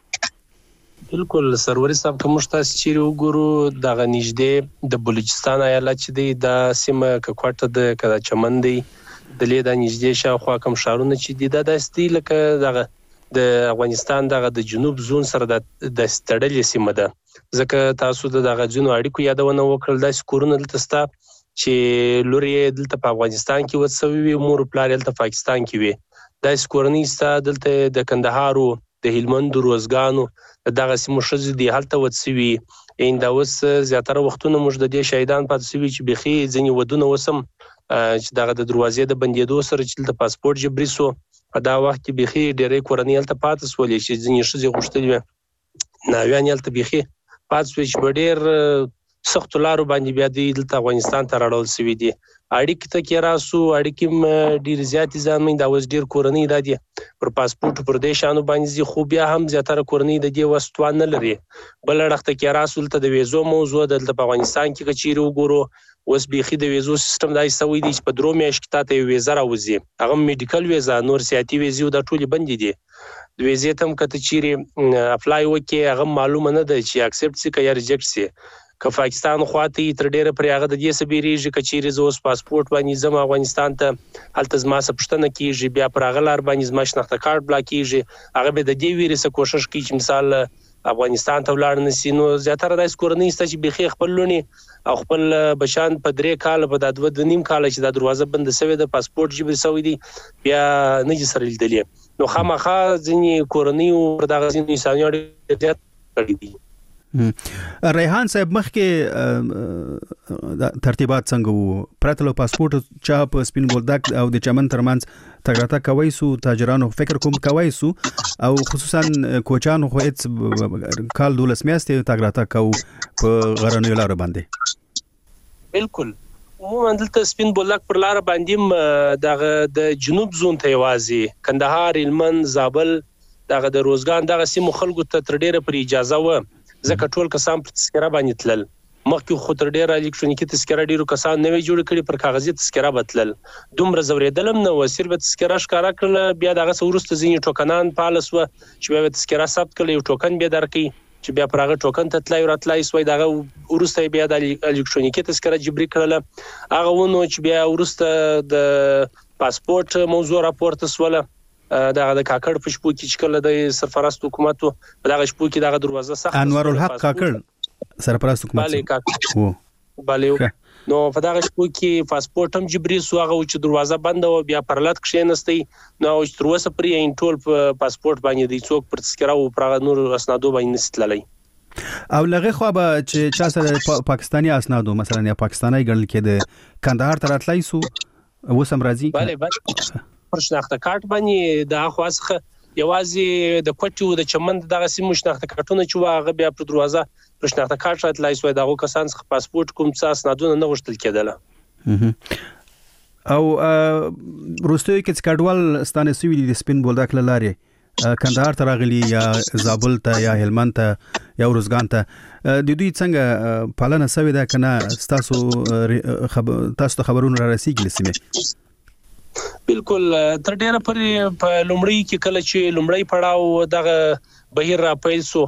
بالکل سروري صاحب، کوم تاسو چې وګورو دغه نږدې د بلوچستان ایالت چې دی د سیمه ککوټه د کدا چمن دی د لید نږدې شاوخوا کوم شهرونه چې دی د داستي لکه دغه د افغانستان دغه د جنوب زون سره د ستړلې سیمه ده، ځکه تاسو دغه جنو اړیکو یادونه وکړل د سکورونه دلته ستا چې لوري دلته په افغانستان کې وڅوي وي، مور پلار دلته پاکستان کې وي، د سکورنی ستا دلته د کندهارو د هلمند روزګانو دغه سیمو شزي دی هلته وڅوي. ان دا اوس زیاتره وختونه موږ د دې شهیدان پاتې شوي چې بخي ځینې ودونه وسم چې دغه د دروازې د بندېدو سره چې د پاسپورت جبري سو په دا وخت کې بخي ډېرې کورنۍ هلته پاتې سولې چې ځینې شزي غوښتلې وي ناویان هلته بخي پاتې شوي چې ډېر سخت لارو باندې بیا د دلته افغانستان ته راړول شوي دي. اړیکې ته کې راسو اړیکې ډېر زیاتې ځانمې دا اوس ډېر کورنۍ دا دي پر پاسپورت پر دې شانو باندې خو بیا هم زیاتره کورنۍ د دې وستوان نه لري. بل اړخ ته کې راسو ته د ویزو موضوع دلته په افغانستان کې کچېری وګورو اوس بيخي د ویزو سیستم دای سوي دي چې په درو میاشت کې ته ویزه راوځي، هغه میډیکل ویزه نور سیاسي ویزه د ټولي بندي دي. د ویزې تم کته چیرې اپلای وکي هغه معلومه نه ده چې اکسپټ سي یا ریجکټ سي. که پاکستان خواته تر ډیره پر هغه د دې سبيریږي کچېری زوس پاسپورت باندې زما افغانستان ته هلته زما سپشتنه کیږي بیا پر هغه لار باندې زما شناخته کارت بلاکیږي، هغه به د دې ویروس کوشش کوي چې مثال افغانستان ته ولاړ نسی. نو زیاتره د کورنۍ ست چې بيخي خپل لونی او خپل بشان په درې کال په د دوه نیم کال چې د دروازه بند سوي د پاسپورت جبر سوي دي بیا نه جسر لیدلې. نو خامخا ځینی کورنۍ او دغه ځینی انساني اړیکې کړې دي. ریحان صاحب، مخکې ترتیبات څنګه وو؟ پرته له پاسپورت چا په سپین بولدک او د چمن ترمنځ تګ راتګ کوي سو، تاجرانو فکر کوم کوي سو او خصوصا کوچانو خو هیڅ کال دولس میاشتې تګ راتګ کو په غرنیو لارو باندې. بالکل عموما دلته سپین بولدک پر لار باندې دغه د جنوب زون ته وازي کندهار، هلمند، زابل دغه د روزګان دغه سیمو خلکو ته تر ډیره پر اجازه و ځکه ټول کسان په تذکره باندې تلل. مخکې خو تر ډیره الکترونیکي تذکره ډیرو کسان نوې جوړ کړي پر کاغذي تذکره بتلل دومره زوریدلم نو وسیر به تذکره ښکارا کړل بیا دغه ورسته ځینې ټوکنان پالس و چې به تذکره ثبت کړي یو ټوکن به درکې چې بیا پرغه ټوکن ته تلای راتلای سوی دغه ورسته بیا د الکترونیکي تذکره جبري کړل هغه ونه چې بیا ورسته د پاسپورت موضوع راپورته سواله دغه د کاکړ په شپو کې چې کله د سرپرست حکومت په دغه شپو کې دغه دروازه سخت انوار الحق کاکړ سرپرست حکومت وو bale نو په دغه شپو کې پاسپورت هم جبري سو هغه چې دروازه بند او بیا پرلط کښینستی نو چې تر اوسه پرې ان ټول پاسپورت باندې دی څوک پر تذکره او پر نور اسنادو باندې نستللی او لغه خو به چې چا سره پاکستانی اسنادو مثلا یا پاکستانی ګڼل کېده کندهار ته راتلای سو وسم راځي bale bale پر شناخته کارت باندې د اخواسخه یوازې د کوټیو د چمن دغه سیمه شناخته کارتونه چې واغه بیا پر دروازه پر شناخته کارت راتلای سو دغه کسان څخه پاسپورت کوم څه اسنادونه نه غوښتل کېدله او روستوي کې کډوال ستانه سوي د سپین بولدک لاري کندهار ته راغلي یا زابل ته یا هلمند ته یا ورزګان ته د دوی څنګه پالنه سوي ده کنه تاسو تاسو خبرونه را رسیدلی سیمه بالکل تر ډیره پرې په لومړی کې کله چې لومړی پړاو دغه بهیر را پیل سو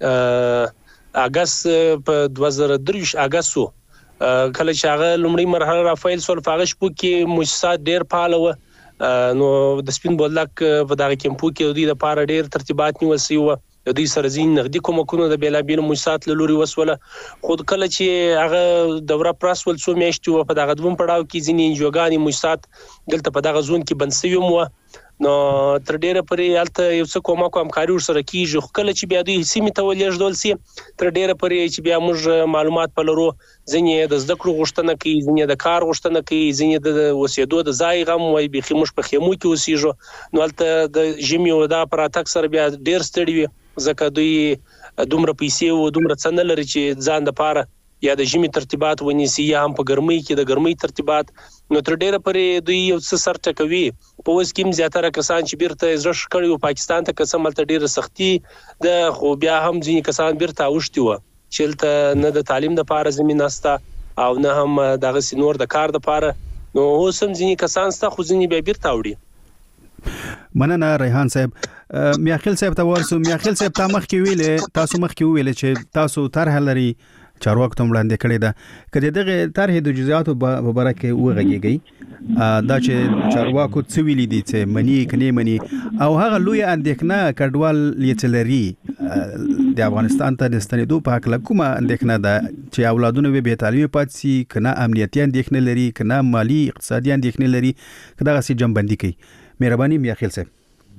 اگست په دوه زره درې اگست کله چې هغه لومړی مرحله را پیل سو په هغه شپو کې مؤسسات ډیر فعال و نو د سپین بولدک په دغه کمپو کې د دې لپاره ډیر ترتیبات نیول شوی و د دې سره ځین نقدي کومکونه د بیلابیل مؤسسات لوري وسوله خود کله چې هغه دوره پراسول سو میاشتې په دغه دوم پړاو کې ځینې جوګانی مؤسسات دلته په دغه زون کې بنسوي مو نو تر ډیره پرې الته یو څه کومه همکاري سره کیږي کله چې بیا دوی سیمه ته ولېږدول سي تر ډیره پرې چې بیا موږ معلومات پلرو ځینې د زده کړو غوښتنه کوي ځینې د کار غوښتنه کوي ځینې د وسیدو د ځای غم وای به خموش په خیمو کې اوسېږي نو الته د جمی او د پراتک سره بیا ډیر ستړي وي ځکه دوی دومره پیسې او دومره څنګه لري چې ځان د پاره یا د جمی ترتیبات ونیسي یا هم په ګرمۍ کې د ګرمۍ ترتیبات نو تر ډیره پرې دوی یو څه سر ټکوي په اوس کې زیاتره کسان چې بیرته زړه شکړي او پاکستان ته قسم تل ډیره سختي د خو بیا هم ځینې کسان بیرته اوښتي و چې تل نه د تعلیم د پاره زمينه استا او نه هم دغه سينور د کار د پاره نو اوس هم ځینې کسان ستا خو ځینې به بیرته وړي مننه ریحان صاحب میاخیل صاحب ته ورسو میاخیل صاحب تا مخ کې ویلې تاسو مخ کې ویلې چې تاسو طرح لري چارواکو ته وړاندې کړی ده کله دغه طرح د جزئیاتو په اړه کې وغږیږي دا چې چارواکو څه ویلي دي چې منی کني منی او هغه لوی اندېښنه کډوال لیتلري د افغانستان ته د ستنېدو په حق کومه اندېښنه ده چې اولادونه به تعلیم پات سي کنه امنیتي اندېښنه لري کنه مالی اقتصادي اندېښنه لري کدا غسي جنبندي کوي مهرباني میاخیل صاحب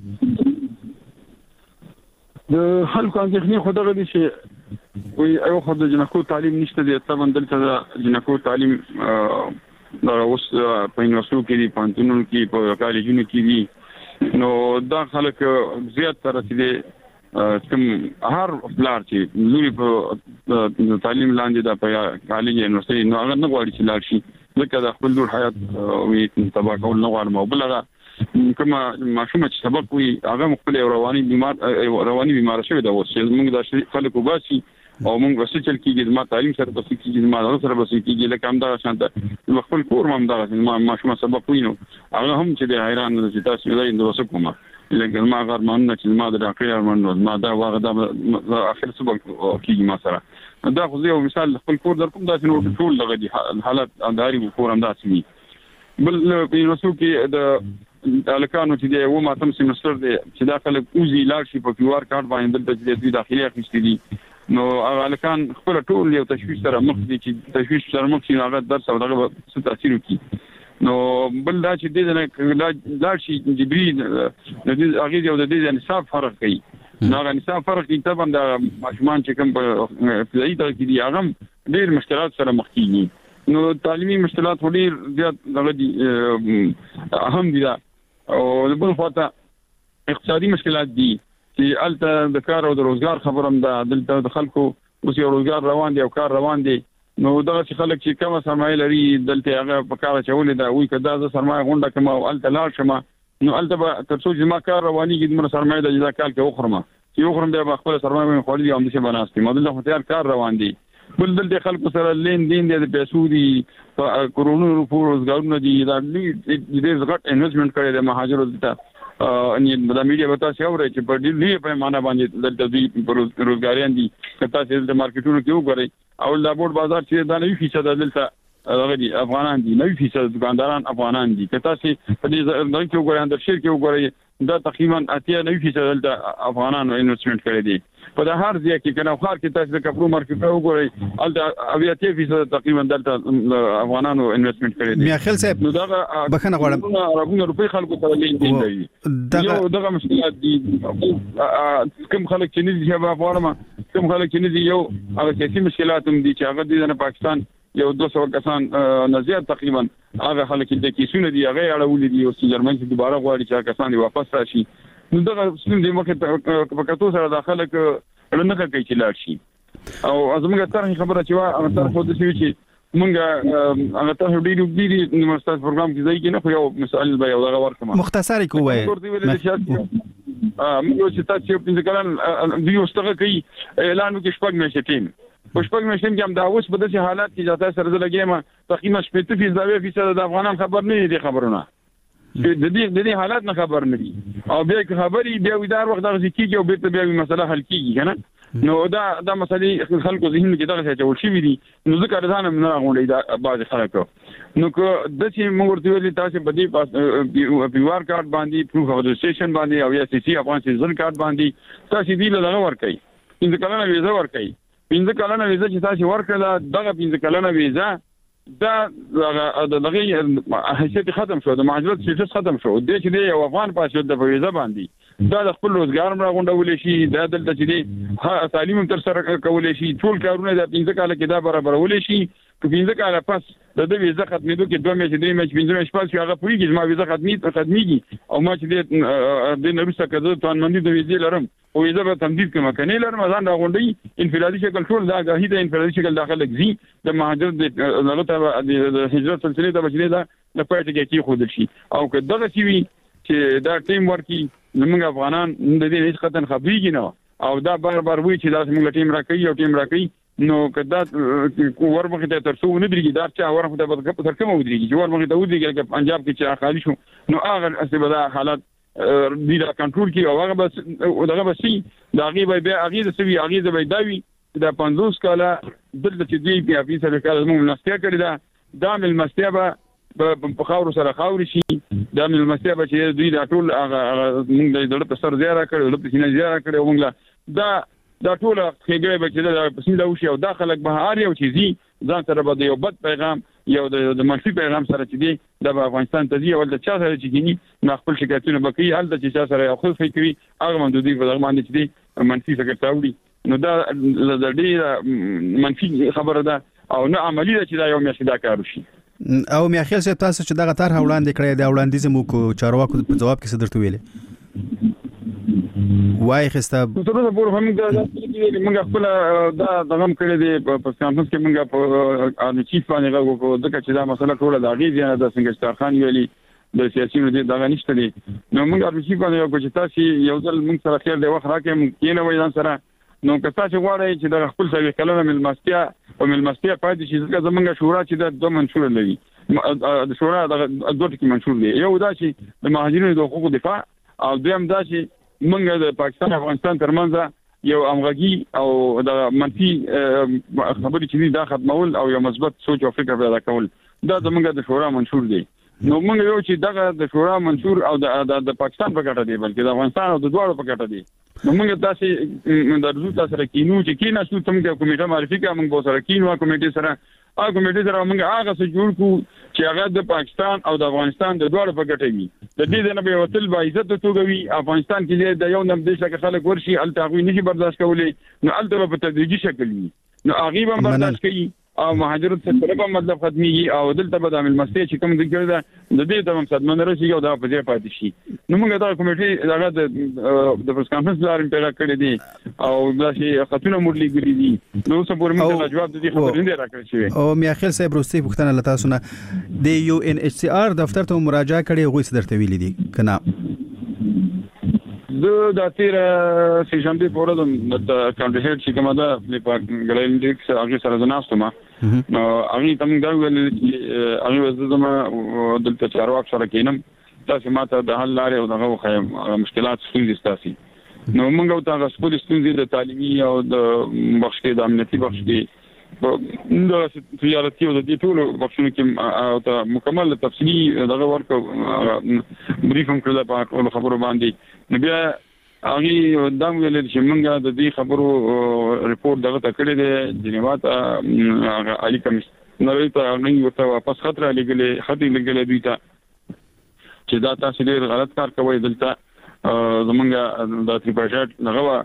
د خلکو اندېښنې خو دغه دي چې وي او خو د جنکو تعلیم نشته دی طبعا دلته د جنکو تعلیم دا اوس په یونیورسيټو کې دي پانتونو کې په کالجونو کې دي نو دا خلک زیات تر رسیدي کوم هر بلار چې لوري په تعلیم لاندې د په کالج یونیورسيټي نو هغه نه غواړي چې لاړ شي ځکه د خپل ډول حیات وي تبا کول نه غواړم او بلغه کومه ماشومه چې سبق وي هغه مخبل رواني بیمار رواني بیمار شوی دا اوس موږ د خلکو باسي او موږ وسچل کېږي د ما تعلیم سره بس کېږي ما سره بس کېږي لکه هم دا شانته خپل کور هم دا ما ماشومه سبق وینو هغه هم چې د حیران چې تاسو ولای د وسکومه لکه ما غیر مانه چې ما د ډاکټر ارمانو ما دا واغه دا اخر سبق کېږي ما سره دا خو یو مثال خپل کور در کوم دا چې نو ټول لغه دي حالت انداري کور هم دا سمي بل په یونیورسيټي کې د الکانو چې دی و ما تم سیمستر دی چې داخله کوزي لاړ شي په کیو آر کارت باندې دلته چې داخلي اخیستي دي نو الکان خپل ټول یو تشویش سره مخ دي چې تشویش سره مخ شي هغه درس او دغه څه تاثیر کوي نو بل دا چې د نه لاړ شي جبري د دې هغه یو د دې نصاب فرق کوي نو هغه نصاب فرق کوي طبعا د ماشومان چې کوم په ابتدایي درجه کې دي هغه ډېر مشکلات سره مخ کیږي نو تعلیمي مشکلات ډېر زیات دغه دي اهم دي او د بل خواته اقتصادي مشکلات دي چې الته د کار او د روزګار خبرم ده دلته د خلکو اوس یو روزګار روان دي او کار روان دي نو دغه چې خلک چې کومه سرمایه لري دلته هغه په کار چولې ده وي کدا د سرمایه غونډه کوم او الته لاړ شمه نو الته به تر څو چې ما کار رواني کې د سرمایه د جزا کال کې وخرمه چې وخرم د خپل سرمایه خپل دي هم څه بناستي مدله اختیار کار روان دي بل دلته خلکو سره لین دین د پیسو دي کورونو روپو روزګارونه دي دا دې زغټ انویسټمنټ کړي د مهاجرو ته ان د میډیا وتا څو ورې چې په دې په معنا باندې دلته دوی روزګاریان دي کته چې د مارکیټونو کې وګوري او د بورډ بازار چې دا نوي فیصد دلته هغه دي افغانان دي نوي فیصد دکانداران افغانان دي کته چې په دې ځای کې وګوري اندر شیر کې وګوري دا تقریبا اتیا نوي فیصد دلته افغانانو انویسټمنټ کړی دي په د هر ځای کې کنه خار کې تاسو د کپرو مارکیټ وګورئ الته اویاتي فیصد تقریبا دلته افغانانو انویسټمنټ کړی دي میا خل صاحب نو دا بخنه غواړم عربونه روپی خلکو سره لین دین دی یو دغه مشکلات دي کوم خلک چې نه دي شباب ورما کوم خلک چې نه دي یو هغه سیاسي مشکلات هم دي چې هغه دي د پاکستان یو دوه سوه کسان نزيات تقریبا هغه خلک چې کیسونه دي هغه اړولې دي او چې جرمن چې دوباره غواړي چې کسان دی واپس راشي نو دغه څنګه د مخه په کتو سره داخله ک لنګه کوي چې لاړ شي او ازمګه تر خبره چې وا هغه تر خو د شي چې مونږه هغه ته ډیرو ډیری نو ستاسو پروګرام کې ځای کې نه خو یو مسائل به یو دغه ورکمه مختصر کوی ا موږ چې تاسو په دې کلان دی واستغه کوي اعلان وکړي شپږ میاشتې ټیم شپږ میاشتې کې هم دا اوس په داسې حالات کې ځاته سره زلګې ما تقریبا شپږ فیصد د افغانان خبر نه دي خبرونه د دې د دې حالات نه خبر نه دي او بیا خبري بیا ودار وخت دغه کیږي او به بیا مسله حل کیږي کنه نو دا دا مسلې خلکو ذهن کې دغه څه چول شي وي نو ځکه ځان نه غونډي دا بعض خلکو نو که د چې موږ ورته ویلي تاسو په دې پاس پیوار کارت باندې پروف اف رجسټریشن باندې او یا سی سی افغان سیزن کارت باندې تاسو دې له لغه ورکړئ پنځه کلنه ویزه ورکړئ پنځه کلنه ویزه چې تاسو ورکړه دغه پنځه کلنه ویزه دا دغه حیثیت ختم شو د مهاجرت سټیټس ختم شو د چې دی افغان پاسپورت د ویزه باندې دا د خپل روزګار مړه غونډول شي دا دلته چې دی تعلیم تر سره کول شي ټول کارونه د پنځه کال کې دا برابرول شي په پنځه کال پس د دې ویزه ختمېدو کې دوه میاشتې درې میاشتې پنځه میاشتې پس هغه پوریږي ما ویزه ختمي ختميږي او ما چې د نورسته کده توانمندي د ویزې لرم او ویزه به تمدید کوم کني لرم ځان دا غونډي انفرادي شکل ټول دا غهي د انفرادي شکل داخله گزي د مهاجرت د لغته د هجرت سلسله د بچنه دا د پاتې کې خود شي او که دغه سی وی چې دا ټیم ورکی زموږ افغانان د دې هیڅ قطن خبريږي نه او دا بار بار وی چې دا زموږ ټیم راکې او ټیم راکې نو کدا ورمخه ته ترڅو نه درېږي دا چې ورمخه ته به تر کومه ودرېږي چې ورمخه ته ودرېږي چې پنجاب کې چې خالی شو نو هغه اسبدا حالات دې دا کنټرول کی او هغه بس دغه بس دا غي به بیا غي د سوي غي د بيداوي دا پنځوس کاله دلته چې دی په افیسر کال موږ نستیا کړی دا د عامل مستیابه په خاور سره خاور شي د عامل مستیابه چې دوی دا ټول هغه موږ د دولت سره زیاره کړو د سینې زیاره کړو موږ دا دا ټول خېګړې به چې دا پسنده وشي او داخلك به هر یو چیزي ځان سره به یو بد پیغام یو د منفي پیغام سره چې دی د افغانستان ته دی او د چا سره چې کینی نه خپل شکایتونه بکی حل د چا سره یو خپل فکر هغه مندودي په دغه باندې چې دی منفي فکر تاوړي نو دا د دې منفي خبره ده او نه عملی ده چې دا یو میاشت دا کار وشي او میا خیال څه تاسو چې دغه طرح وړاندې کړی دی وړاندیز مو کو چارواکو په جواب کې څه درته ویلې وای خسته تر اوسه پورې هم دا موږ خپل دا دغم کړی دی په کانفرنس کې موږ په ان چیف باندې غوښتو ځکه چې دا مسله ټوله د غیږ نه د سنگستر خان ویلي د سیاسيونو دي دغه نشته دي نو موږ ان چیف باندې یو چې تاسو یو ځل موږ سره خیر دی وخت راکې موږ کینه وای ځان سره نو که تاسو غواړئ چې د خپل سوي کلمه ملمستیا او ملمستیا پاتې شي ځکه زمونږ شورا چې د دوه منشور لري د شورا د دوه ټکي منشور دی یو دا چې د مهاجرینو د حقوقو دفاع او دویم دا چې موږ د پاکستان او افغانستان ترمنځ یو امغږي او د منفي خبرې چې دا ختمول او یو مثبت سوچ او فکر پیدا کول دا زمونږ د شورا منشور دی نو موږ یو چې دغه د شورا منشور او د د پاکستان په ګټه دی بلکې د افغانستان او د دوه په ګټه دی نو موږ تاسو د رضا سره کینو چې کینا شو تم کې کمیټه معرفي کا موږ به سره کینو کمیټه سره هغه کمیټه سره موږ هغه څه جوړ کو چې هغه د پاکستان او د افغانستان د دوه په ګټه وي د دې نه به وتل با عزت توګوي افغانستان کې د یو نم دیش کې خلک ورشي التاغوي نشي برداشت کولای نو الته په تدریجي شکل وي نو هغه به برداشت کوي او مهاجرت څخه په مطلب ختميږي او دلته به د عامل مستي چې کوم ذکر ده د دې د مقصد من راشي او دا په دې پاتې شي نو موږ دا کمیټه دغه د د پرس کانفرنس لارې پیدا کړې دي او دا چې خطونه مورلي ګرې دي نو څه پورې موږ جواب د دې خبرې نه راکړی شي او میاخیل صاحب روسي پښتنه لتا سونه د یو ان ایچ سی آر دفتر ته مراجعه کړې غوښ درته ویلې دي کنه زه د تیر سه شنبه په ورځ د کاندیډیټ چې کومه ده په ګلینډکس هغه سره زناستم نو هغه تم دا ویل چې هغه زما دلته چارواک سره کینم تاسو ماته د حل لارې او دغه مشکلات ستونزې ستاسي نو موږ ته د سکول ستونزې د تعلیمي او د بخش کې د امنیتي بخش کې د سیالتي او د دې ټول بخشونو کې او مکمل تفصیلی دغه ورکو بریفم کړل په ټول خبرو باندې بیا هغه دا ویل چې موږ د دې خبرو ریپورت دغه تکړه دي جنیوا ته علي کمیس نوې ته هغه ورته واپس خطر لګلې خطي لګلې دوی ته چې دا تاسو ډېر غلط کار کوي دلته زمونږ د تریپاژات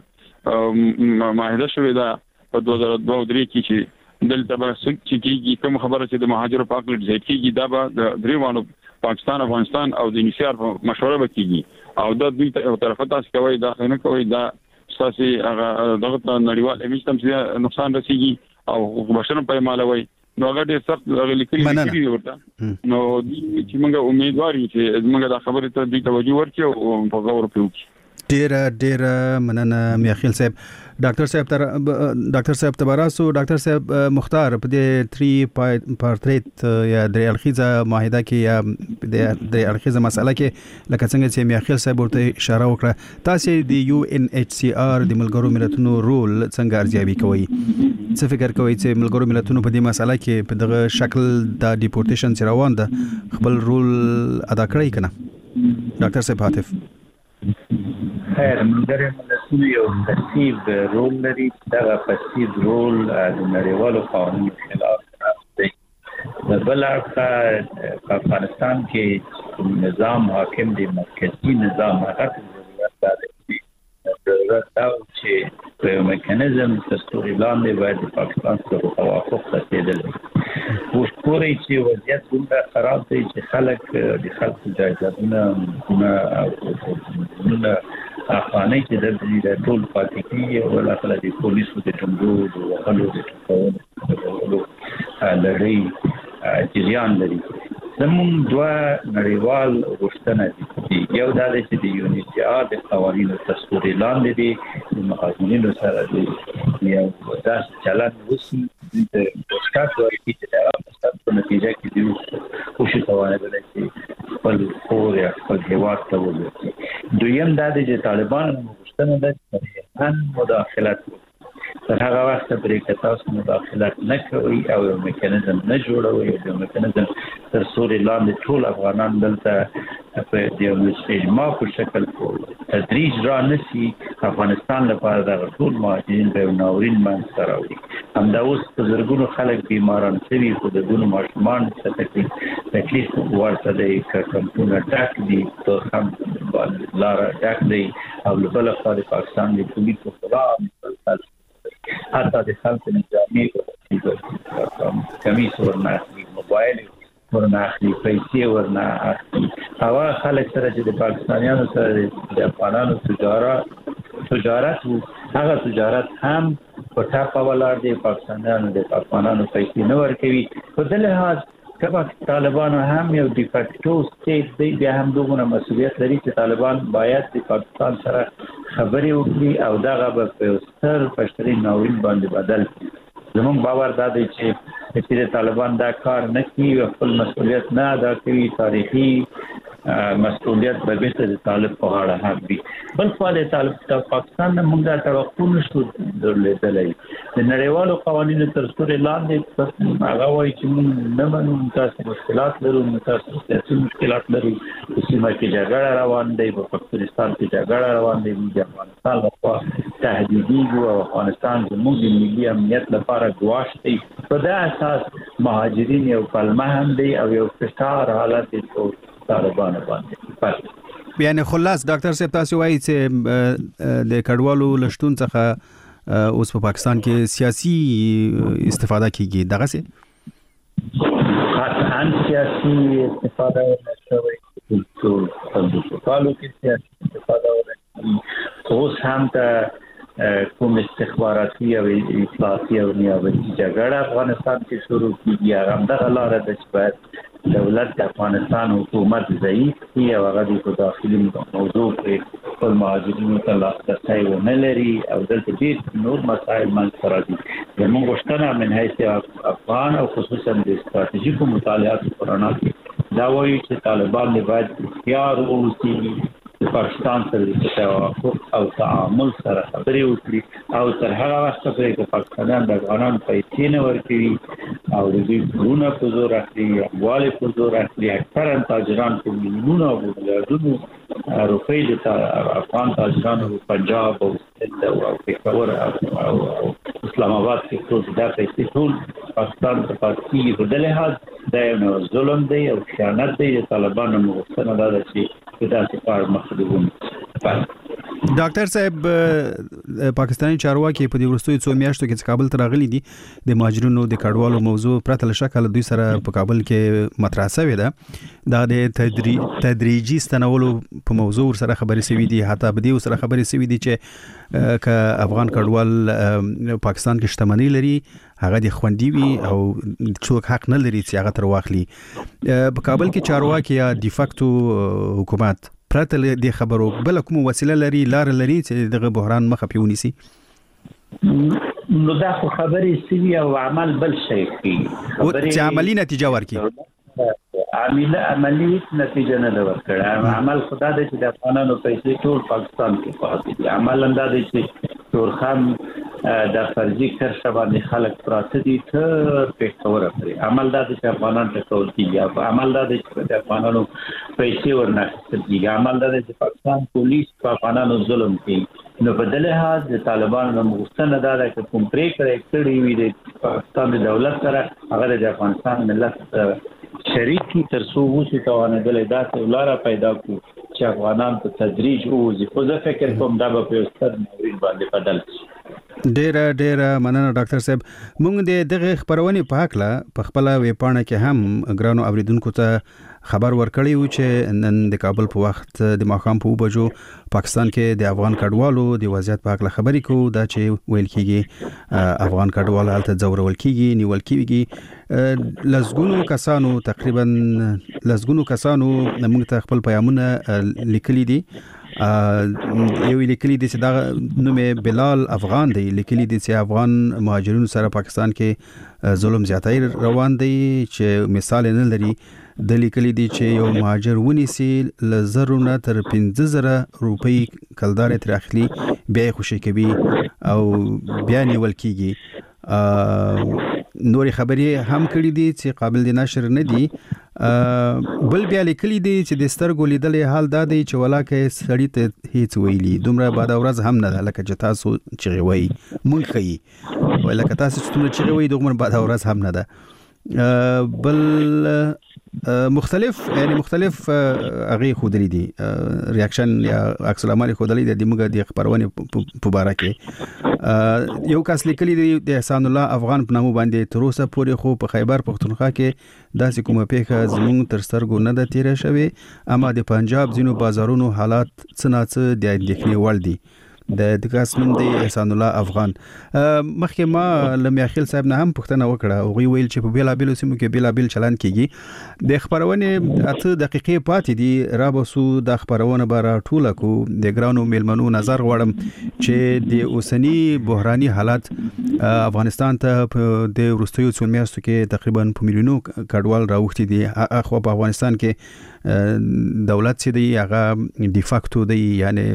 هغه معاهده شوې ده په دوه زره دوه درې کې چې دلته به چې کیږي کوم خبره چې د مهاجرو په اړه ځای کیږي دا به د دریوانو پاکستان افغانستان او د انشار په مشوره به کیږي او دا دوی ته طرفه تاسو کوي دا نه کوي دا اساسي هغه دغه نړیوال امیج تم چې نقصان رسیږي او بشرم په مالوي نو هغه ډېر سخت لیکلي دي ورته نو چې موږ امیدوار یو چې موږ دا خبره ته د توجه ورکړو او په غور وکړو ډیر ډیر مننه میاخیل صاحب ډاکټر صاحب تر ډاکټر صاحب تباراسو ډاکټر صاحب مختار په دې تری پارتریت یا درې اړخیزه معاهده کې یا د درې اړخیزه مسله کې لکه څنګه چې میاخیل صاحب ورته اشاره وکړه تاسو د یو ان ایچ سی آر د ملګرو ملتونو رول څنګه ارزیابي کوئ څه فکر کوئ چې ملګرو ملتونو په دې مسله کې په دغه شکل د ډیپورټیشن چې روان ده خپل رول ادا کړی کنه ډاکټر صاحب هاتف خیر ملګری ملتونه یو پسیو رول لري دا پسیو رول د نړیوالو قوانینو خلاف دی د بل اړخه په افغانستان کې نظام حاکم دی مرکزی نظام هغه ضرورت دی ضرورت دا چې په میکانیزم دستوري لاندې باید د پاکستان سره توافق رسیدل اوس پورې چې وضعیت دومره خراب دی چې خلک د خلکو جایدادونه نه افغاني چې د دې ټول پاتې کیږي او ولکه د پولیسو د ټنګو د وهلو د ټکولو لړۍ جریان لري زموږ دوه نړیوال غوښتنې دي یو دا چې د یونیسیار د قوانینو دستوري لاندې دي د مقاصدینو سره دي یو داس چلن وسی د سٹارټ ورکی چې دا په نتیجه کې دی او شي توانه ده چې خپل کور یا خپل هیواد ته ورسي دویم دا چې طالبان غوښتنه ده چې ان مداخلت تر هغه وخت پرې تاسو مداخلت نه کوي او یو میکانیزم نه جوړوي یو میکانیزم تر څو لاندې ټول افغانان دلته په دې اجماع په شکل تدریج را نشي افغانستان لپاره د ټول مهاجرین په ناورین باندې راوړي همدا اوس په زرګونو خلک بیماران شوي خو د دونو ماشومان څه تکلیف تکلیف ورته دی کمپونه ډاک دي ته هم لاره ډاک دی او بل خوا د پاکستان د پولیسو خلاف حتی د خلکو نظامي کمیس ورنه اخلي موبایل ورنه اخلي پیسې ورنه اخلي هغه خلک سره چې د پاکستانیانو سره د افغانانو تجارت تجارت هغه تجارت هم په ټاپه ولاړ دی پاکستانیانو د افغانانو پیسې نه ورکوي په دې لحاظ کله طالبانو هم یو ډیفاکټو سټیټ دی بیا هم دومره مسؤلیت لري چې طالبان باید د پاکستان سره خبرې وکړي او دغه په ستر پښتري ناورین باندې بدل زموږ باور دا دی چې چې طالبان دا کار نه کوي او خپل مسؤلیت نه ادا کوي تاریخي مسؤلیت به به د طالب په اړه هم وي بل خو د طالب د پاکستان نه موږ دا توقع نشو درلودلای د نړیوالو قوانینو تر څو لاندې هغه وایي چې موږ نه منو تاسو مشکلات لرو تاسو سیاسي مشکلات لرو سیمه کې جګړه روان دی په پاکستان کې جګړه روان دی د افغانستان لپاره تهدیدي او افغانستان زموږ د ملي امنیت لپاره ګواښ دی په دا اساس مهاجرین یو کلمه هم دی او یو فشار حالت دی طالبان باندې یعنی خلاص ډاکټر صاحب تاسو وایي چې د کډوالو لشتون څخه اوس په پاکستان کې سیاسي استفاده کیږي دغه څه قطعا سیاسي استفاده ورنشوي ټول خلکو کې سیاسي استفاده ورنشوي اوس هم ته کوم استخباراتي او اطلاعاتي او نیابتي جګړه افغانستان کې شروع کیږي هغه دغه لاره د چې دولت د افغانستان حکومت ضعیف دی او هغه د داخلي موضوع په خپل مهاجرینو ته لاسرسی ونه لري او دلته ډېر نور مسایل منځته راځي. زموږ غوښتنه من حیث افغان او خصوصا د ستراتیژیکو مطالعاتو په رڼا کې دا وایي چې طالبان باید اختیار واوسي، د پاکستان سره د توافق او تعامل سره خبرې وکړي او تر هغه وخته پورې چې پاکستانیان د افغانانو پیسې نه ورکوي او د دوی کورونه په زور اخلي، اموال په زور اخلي، اکثرا تاجران په میلیونونو او میلیاردونو روپۍ د افغان تاجرانو په پنجاب او سند او پېښور او اسلام آباد کې ټول دا پیسې ټول پاکستان ته پاتې کېږي. په دې لحاظ دا یو ظلم دی او خیانت دی. د طالبانو غوښتنه دا ده چې دا څه مخ ډاکټر صاحب پاکستاني چارواکي په دې وروستیو څو میاشتو کې کابل ته راغلي دي. د مهاجرینو د کډوالو موضوع پرته له شکه دوی سره په کابل کې مطرح شوې ده. دا د تدریج تدریجي ستنولو په موضوع سره خبرې شوې دي. حتی په دې سره خبرې شوې دي چې ک افغان کډوال پاکستان کې شتمنۍ لري هغه د خوندي وي او څوک حق نه لري چې هغه تر واخلي. په کابل کې چارواکي یا ډیفاکټو حکومت پرته د خبرو بل کوم وسیله لري لار لري چې دغه بحران مخه پیونی سي؟ نو دا خو خبرې سوي او عمل بل شي کوي. چې عملی نتیجه ورکړي. عمل عملی نتیجه نه ورکړي. عمل خدا دې چې د افغانانو پیسې ټول پاکستان کې پاتې دي. عمل انداز چې تورخم د فرضي کرښه باندې خلک پراته دي ته پېښور پرې. عمل دا چې افغانان ته ټول کیږي. عمل دا چې د افغانانو پیسې ورنکړل کیږي. عمل دا چې پاکستان پولیس په افغانانو ظلم کوي. نو په دې لحاظ د طالبانو مغوښتنه دا ده چې کوم پریکړه کړې وي د پاکستان د دولت سره هغه د افغانستان ملت شریکي تر څو وڅ توانېدل دا ولاره پیدا کو چې افغانان په تدریج اوځي. خو زه فکر کوم دا به په ستر مورید باندې بدل شي. ډیره ډیره مننه ډاکټر صاحب. موږ د دغه خبرونه په حق لا په خپل ویبپاڼه کې هم ګرانو اوریدونکو ته خبر ورکړی و چې نن د کابل په وخت د ماښام په بجو پاکستان کې د افغان کډوالو د وضعیت په اړه خبرې کوو. دا چې ویل کیږي افغان کډوال هلته ځورول کیږي، نیول کیږي. لزګونو کسانو تقریبا لزګونو کسانو موږ ته خپل پیغامونه لیکلي دي. یو لیکلي دي چې دا نوم بلال افغان دی. لیکلي دي چې افغان مهاجرینو سره پاکستان کې ظلم زیاتای روان دی چې مثال نه لري. د لیکلي دي چې یو مهاجر ونیسي لزرونه تر پنځه زره روپۍ کلدار تر اخلي بیا خوشي کوي او بیا نیول کیږي. نورې خبرې هم کړې دي چې قابل د نشر نه دي. بل بیا لیکلي دي چې د سترګو لیدلې حال دا دی چې ولاکه سړی ته هیڅ ویلي دومره بعد ورځ هم نه ده لکه چې تاسو چې وایي مونږ خي ولکه تاسو چې چې وایي دومره بعد ورځ هم نه ده. بل مختلف یعنی مختلف هغه خودلی دي ریاکشن یا عکس العمل خودلی دي د موږ د خبرونه په باره کې. یو کس لیکلی دی د احسان الله افغان په نامه باندې تر اوسه پورې خو په خیبر پختونخوا کې داسې کومه پیښه زموږ تر سترګو نه ده تیره شوې. اما د پنجاب ځینو بازارونو حالات څه ناڅه د اندېښنې وړ دي. د دغه اسمن دی احسان الله افغان. مخکې ما لمیاخیل صاحب نه هم پوښتنه وکړه او غوي ویل چې په بیلا بیل سیمو کې بیلا بیل چلان کیږي. د خبرونه اته دقیقې پاتې دي را بسو د خبرونه بار ټوله کو د ګرانو میلمنو نظر غواړم چې د اوسنی بحراني حالت افغانستان ته د وروستیو څو میاشتو کې تقریبا په میلیونو کډوال راوختي دي. اخو په افغانستان کې دولت چې دی هغه ډیفاکټو دی یعنی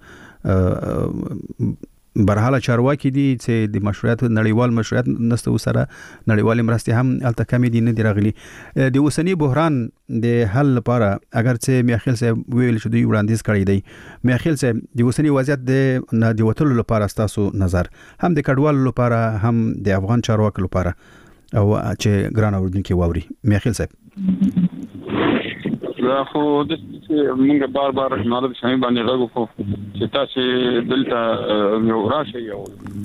برحاله چارواکي دي چې د مشروعیت نړیوال مشروعیت نسته سره نړیوال مرستې هم الته کمی دي نه دی راغلي. د اوسنی بحران د حل لپاره اگر چې میاخیل صاحب ویل چې دوی وړاندیز کړی دی میاخیل صاحب د اوسنی وضعیت د نه دی وټلو لپاره تاسو نظر هم د کډوالو لپاره هم د افغان چارواکو لپاره او چې ګران اوردونکو ووري میاخیل صاحب. دا خو د موږ بار بار ناره د شامل باندې راغو خو چې تاسو دلته یو راشه یو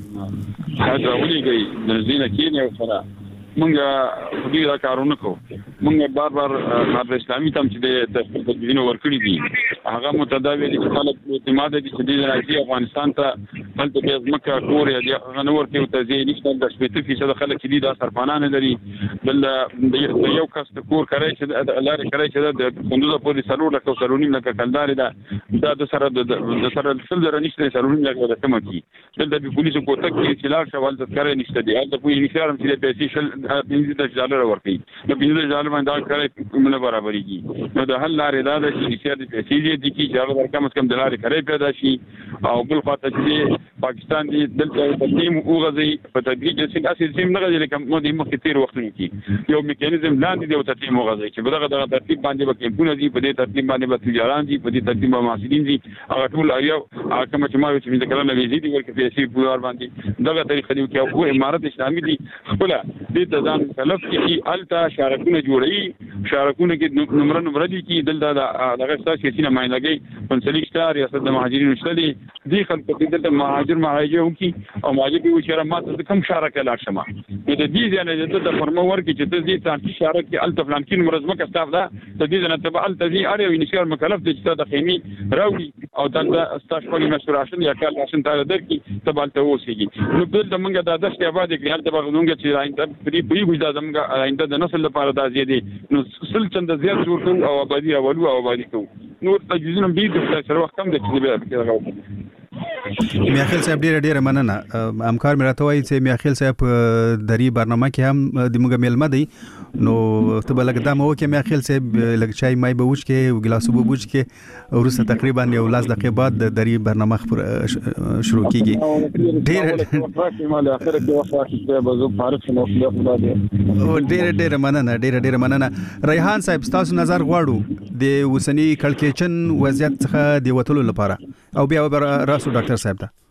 حاجه ولېږي د زینه کې نه سره موږ خو دې کارونه کوو موږ بار بار د اسلامي تم چې د تدبیرونو ورکړي دي هغه متداوی دي چې خلک اعتماد دي چې د راځي افغانستان ته بلته به ځمکه کور یا هغه نور کې ته ځي نشته د شپږ فیصد خلک دي د سرپانان لري بل د یو کس کور کوي چې د لارې کوي چې د کندوز پورې سرور لکه سرونی لکه کلدار دا د سره د سره څل در نشته سرونی لکه د کم کی دلته په پولیسو کوټه کې چې لار شوال د کار نشته دی هغه په انشارم چې د پیسې شل پنځه ډالر ورکړي نو پنځه ډالر باندې کار کوي برابرېږي نو د حل لارې دا د چې د پیسې دي چې هغه ورکم کم د لارې کوي پیدا شي او بل خاطر چې پاکستان دی دلته تقدیم او غزي په تدریج چې اساس سیم نه غزي کوم نو د مخ تیر وخت کې یو میکانیزم لاندې دی او تقدیم او غزي چې بدغه دغه ترتیب باندې به کمپونه دي په دې ترتیب باندې به تجاران دي په دې ترتیب باندې محصلین دي هغه ټول یو کوم چې ما چې د کلمه ویزي دي ورکه پیسې پوار باندې دغه طریقې دی چې او امارت اسلامي دي خپل دې ته ځان کلف کې التا شارکونه جوړي شارکونه کې نمبر نمبر دي کې دلته دغه تاسو چې نه ماینګي پنځلي شته ریاست د مهاجرینو شته دي خلک په دې ته مهاجر مهاجر هم کې او مهاجر به وشره ماته کم شارک لا شمه د دې ځنه د فرمو ورکې چې د دې تانتي شارک کې الته فلان کې مرزمه کستاف ده د دې ځنه ته الته دي اړ یو نشار مکلف دي چې د خیمي راوي او دا استاش په مشوراشن یا کال راشن ته درکې تبالته وسیږي نو بل د منګه د دشت آباد کې هر د بغونګه چې راځي پری پری وځه زمګه آینده د نسل لپاره د ازیدي نو سل چند زیات جوړ کوو او آبادی اولو او آبادی کوو نو تجهیزونه به د سره وخت کم دي چې به راغلي میاخیل صاحب ډیر ډیر مننه همکار مې راته وایي چې میاخیل صاحب دری برنامه کې هم د موږ ملمه دی نو ته بل لګدا مو کې میاخیل صاحب لګ چای مای به وښ کې او ګلاسو به وښ کې ورسته تقریبا یو لاس دقیقې بعد د دری برنامه شروع کیږي ډیر ډیر ډیر مننه ډیر ډیر مننه ریحان صاحب تاسو نظر غواړو د وسنی کلکېچن وضعیت څخه دی وټلو لپاره او بیا راسو ډاکټر صاحب ته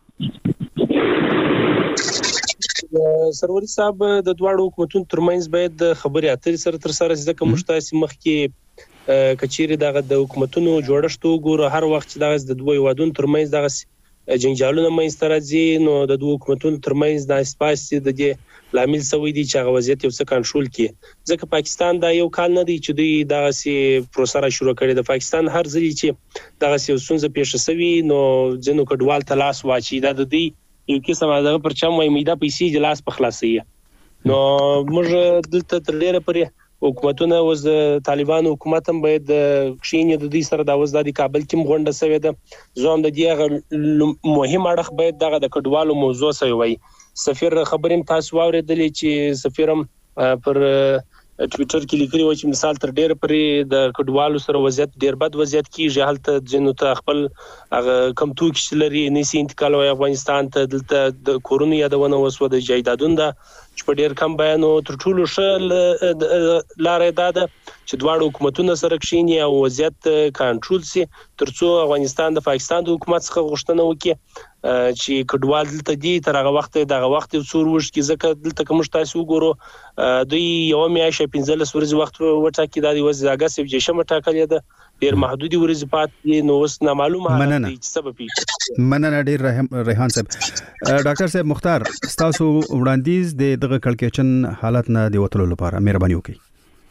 سروري صاحب د دواړو حکومتونو ترمنځ باید خبرې اترې سره تر سره ځکه مشتاسي مخ کې کچيري دغه د حکومتونو جوړښت وګوره هر وخت چې دغه د دوه وادونو ترمنځ دغه جنجالونه مې سترځي نو د دوه حکومتونو ترمنځ د اسپاسي د دې لامل سوي دي چې هغه وضعیت یو څه کنټرول کړي ځکه پاکستان دا یو کال نه دی چې دوی دغه سي پروسه شروع کړي د پاکستان هر ځل چې دغه سي وسونځ پیښ شوي نو ځنو کډوال تلاش واچي دا د دې یو کیسه ما دغه پرچم وای میدا پیسې جلاس په خلاصي نو موږ دلته تر ډیره پرې حکومتونه وز طالبان حکومت هم باید کښینې د دې سره د اوس د کابل کې مغونډه سوي ده ځوان د دې مهم اړخ باید دغه د کډوالو موضوع سوي وای سفیر خبریم تاسو واوریدلې چې سفیرم پر ټوئیټر کې لیکلي و چې مثال تر ډیره پرې د کډوالو سره وضعیت ډیر بد وضعیت کیږي حالت جنو ته خپل کم توکي لري نسی انتقال او افغانستان ته دلته د کورونو یادونه وسو د جایدادونو د چې په ډیر کم بیانو تر ټولو ښه لارې ده چې دواړو حکومتونو سره کښینی او وضعیت کنټرول سي ترڅو افغانستان د پاکستان د حکومت څخه غوښتنه وکړي چې کډوال دلته دي تر هغه وخت دغه وخت څور وښ کی ځکه دلته کوم تاسو وګورو دوی یو میاشه پنځه لس ورځې وخت ورټاکي د وزګه سیب جشم ټاکلې ده ډیر محدودي ورځې پات نو اوس نه معلومه ده چې سبب یې مننه ډیر ریحان صاحب ډاکټر صاحب مختار تاسو وړاندیز د دغه کلکېچن حالت نه دی وټلو لپاره مهرباني وکړئ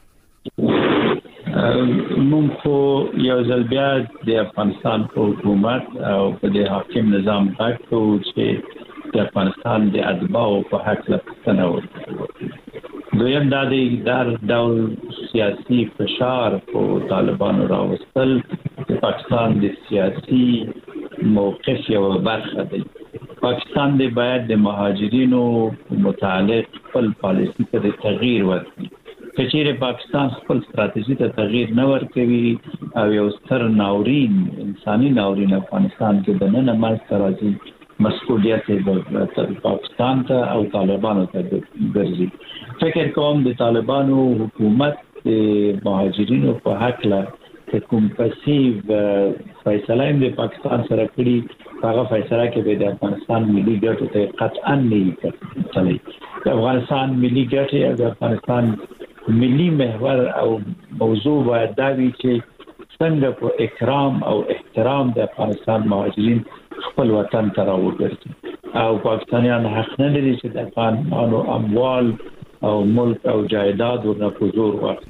مونږ خو یو ځل بیا د افغانستان حکومت او په د حاکم نظام غاټو چې د افغانستان د اتباعو په حق لپاره وکړي دویم دا د ډول سیاسي فشار په طالبانو راوستل د پاکستان د سیاسي موقف یو برخه دی پاکستان د باید د مهاجرینو متعلق خپل پالیسي ته تغییر ورکړي کچېره پاکستان خپل ستراتیژي ته تغییر نه ورکوي او یو ستر ناورین انساني ناورین افغانستان کې د نن مالته راځي مسؤلیت د پاکستان ته او طالبانو ته ګرځي فکر کوم د طالبانو حکومت د مهاجرینو په حق له کوم پسیو فیصله د پاکستان سره کړی هغه فیصله کې به د افغانستان ملي ګټو ته قطعا نه کېږي د افغانستان ملي ګټې او د افغانستان ملي محور او موضوع باید دا وي چې څنګه په اکرام او احترام د افغانستان مهاجرین خپل وطن ته راوګرځي او پاکستانیان حق نه لري چې د افغانانو اموال او ملک او جایداد ورنه په زور واخلي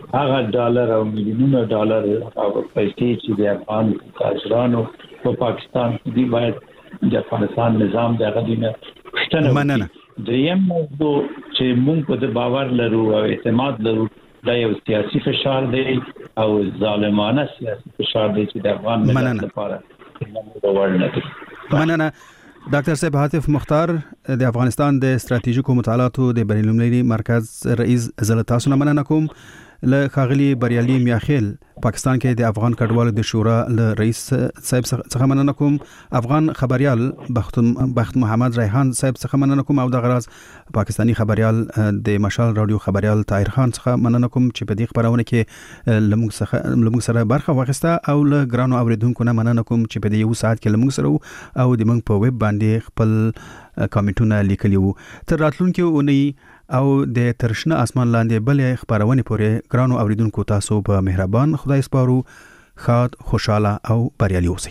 هغه ډالر او میلیونونه ډالر او پیسې چې د افغان تاجرانو په پاکستان کې دی باید د افغانستان نظام دغه دینه پښتنه مننه. دریم موضوع چې موږ په باور لرو او اعتماد لرو دا یو سیاسي فشار دی او ظالمانه سیاسي فشار دی چې د افغان ملت لپاره ورنه دي. مننه. ډاکټر صاحب حاتف مختار د افغانستان د استراتیژیکو مطالعاتو د بین المللي مرکز رئیس زله تاسو نه مننه کوم. له خاغلی بریالي میاخیل پاکستان کې د افغان کډوالو د شورا له رئیس صاحب څخه مننه کوم. افغان خبريال بخت بخت محمد ریحان صاحب څخه مننه کوم او د غراز پاکستانی خبريال د مشال رادیو خبريال طاهر خان څخه مننه کوم چې په دې خبرونه کې لمغ څخه لمغ سره برخه واخیسته او له ګرانو اوریدونکو نه مننه کوم چې په دې یو ساعت کې لمغ سره او د موږ په ویب باندې خپل کمنټونه لیکلی وو. تر راتلونکي اونۍ او د ترشنه اسمان لاندې بلې خبرونه پورې ګرانو اوریدونکو تاسو په مهربان خدای سپارو. خاد خوشاله او بریالي اوسئ.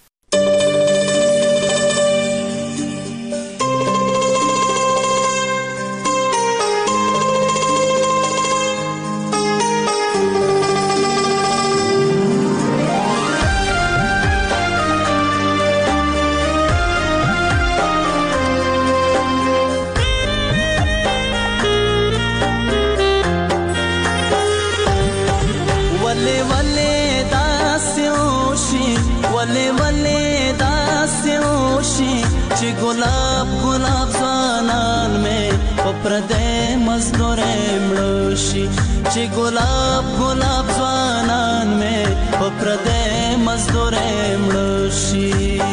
गुलाब गुलाब ज़वानान में पप्रदे मज़दूरे मृषि चे गुलाब गुलाब ज़वानान में पप्रदे मज़दूरे मृषि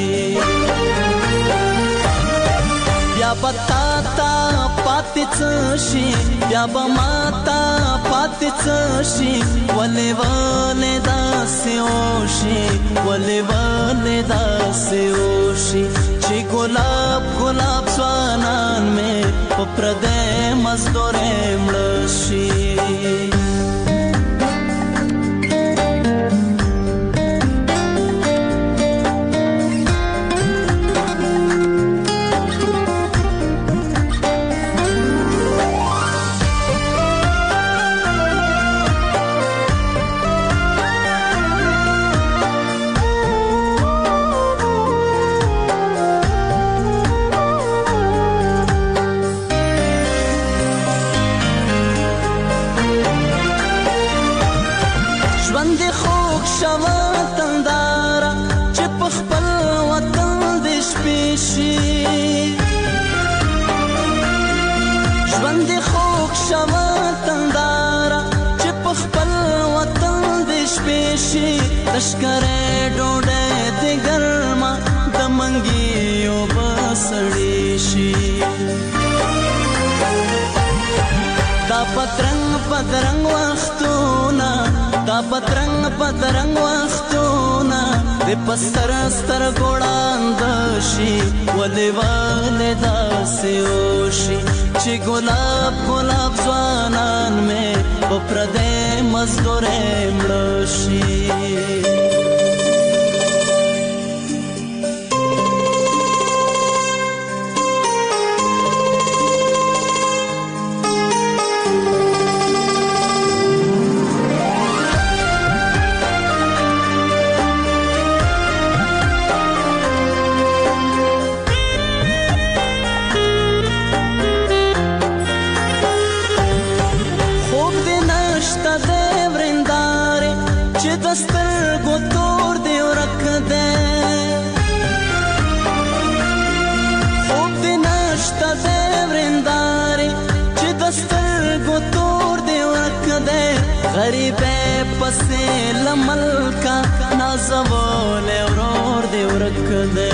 या बताता पातिचशी या बमाता पातिचशी वले वले दास्योशी वले वले दास्योशी ची गुलाब गुलाब ज़वानान में पप्रदे मज़दूरे मृषि लश्करे डोडे दे गर्मा दमंगियो बसड़ीशी दा पतरंग पतरंग वख्तूना दा पतरंग पतरंग वख्तूना दे पस्तर स्तर गोड़ांदशी वले वले दास्योशी ची गुलाब गुलाब ज़वानान में पप्रदे मज़दूरे मृषि غریبه پسې لمل کا نازول اورور دی ورکده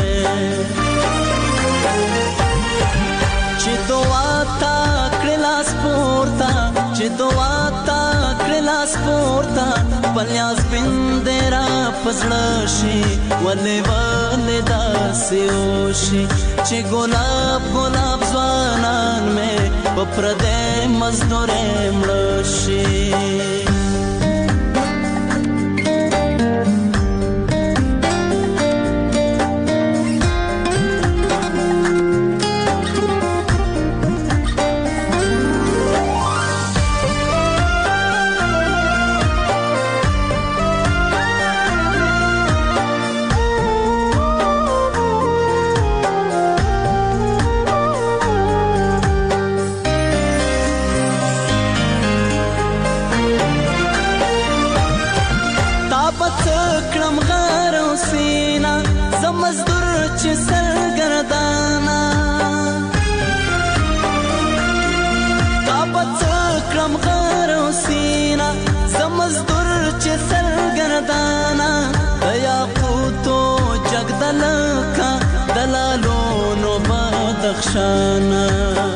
چې دعا تا کړلا سپورتا چې دعا تا کړلا سپورتا پلیاس بندرا پسړشي ولې ولې داسيوشي چې ګلاب ګلاب ځوانان مې په پردې مزدورې مړشي چې سرګردانا د یاقوتو جګدلکا دلالو نو بدخشانا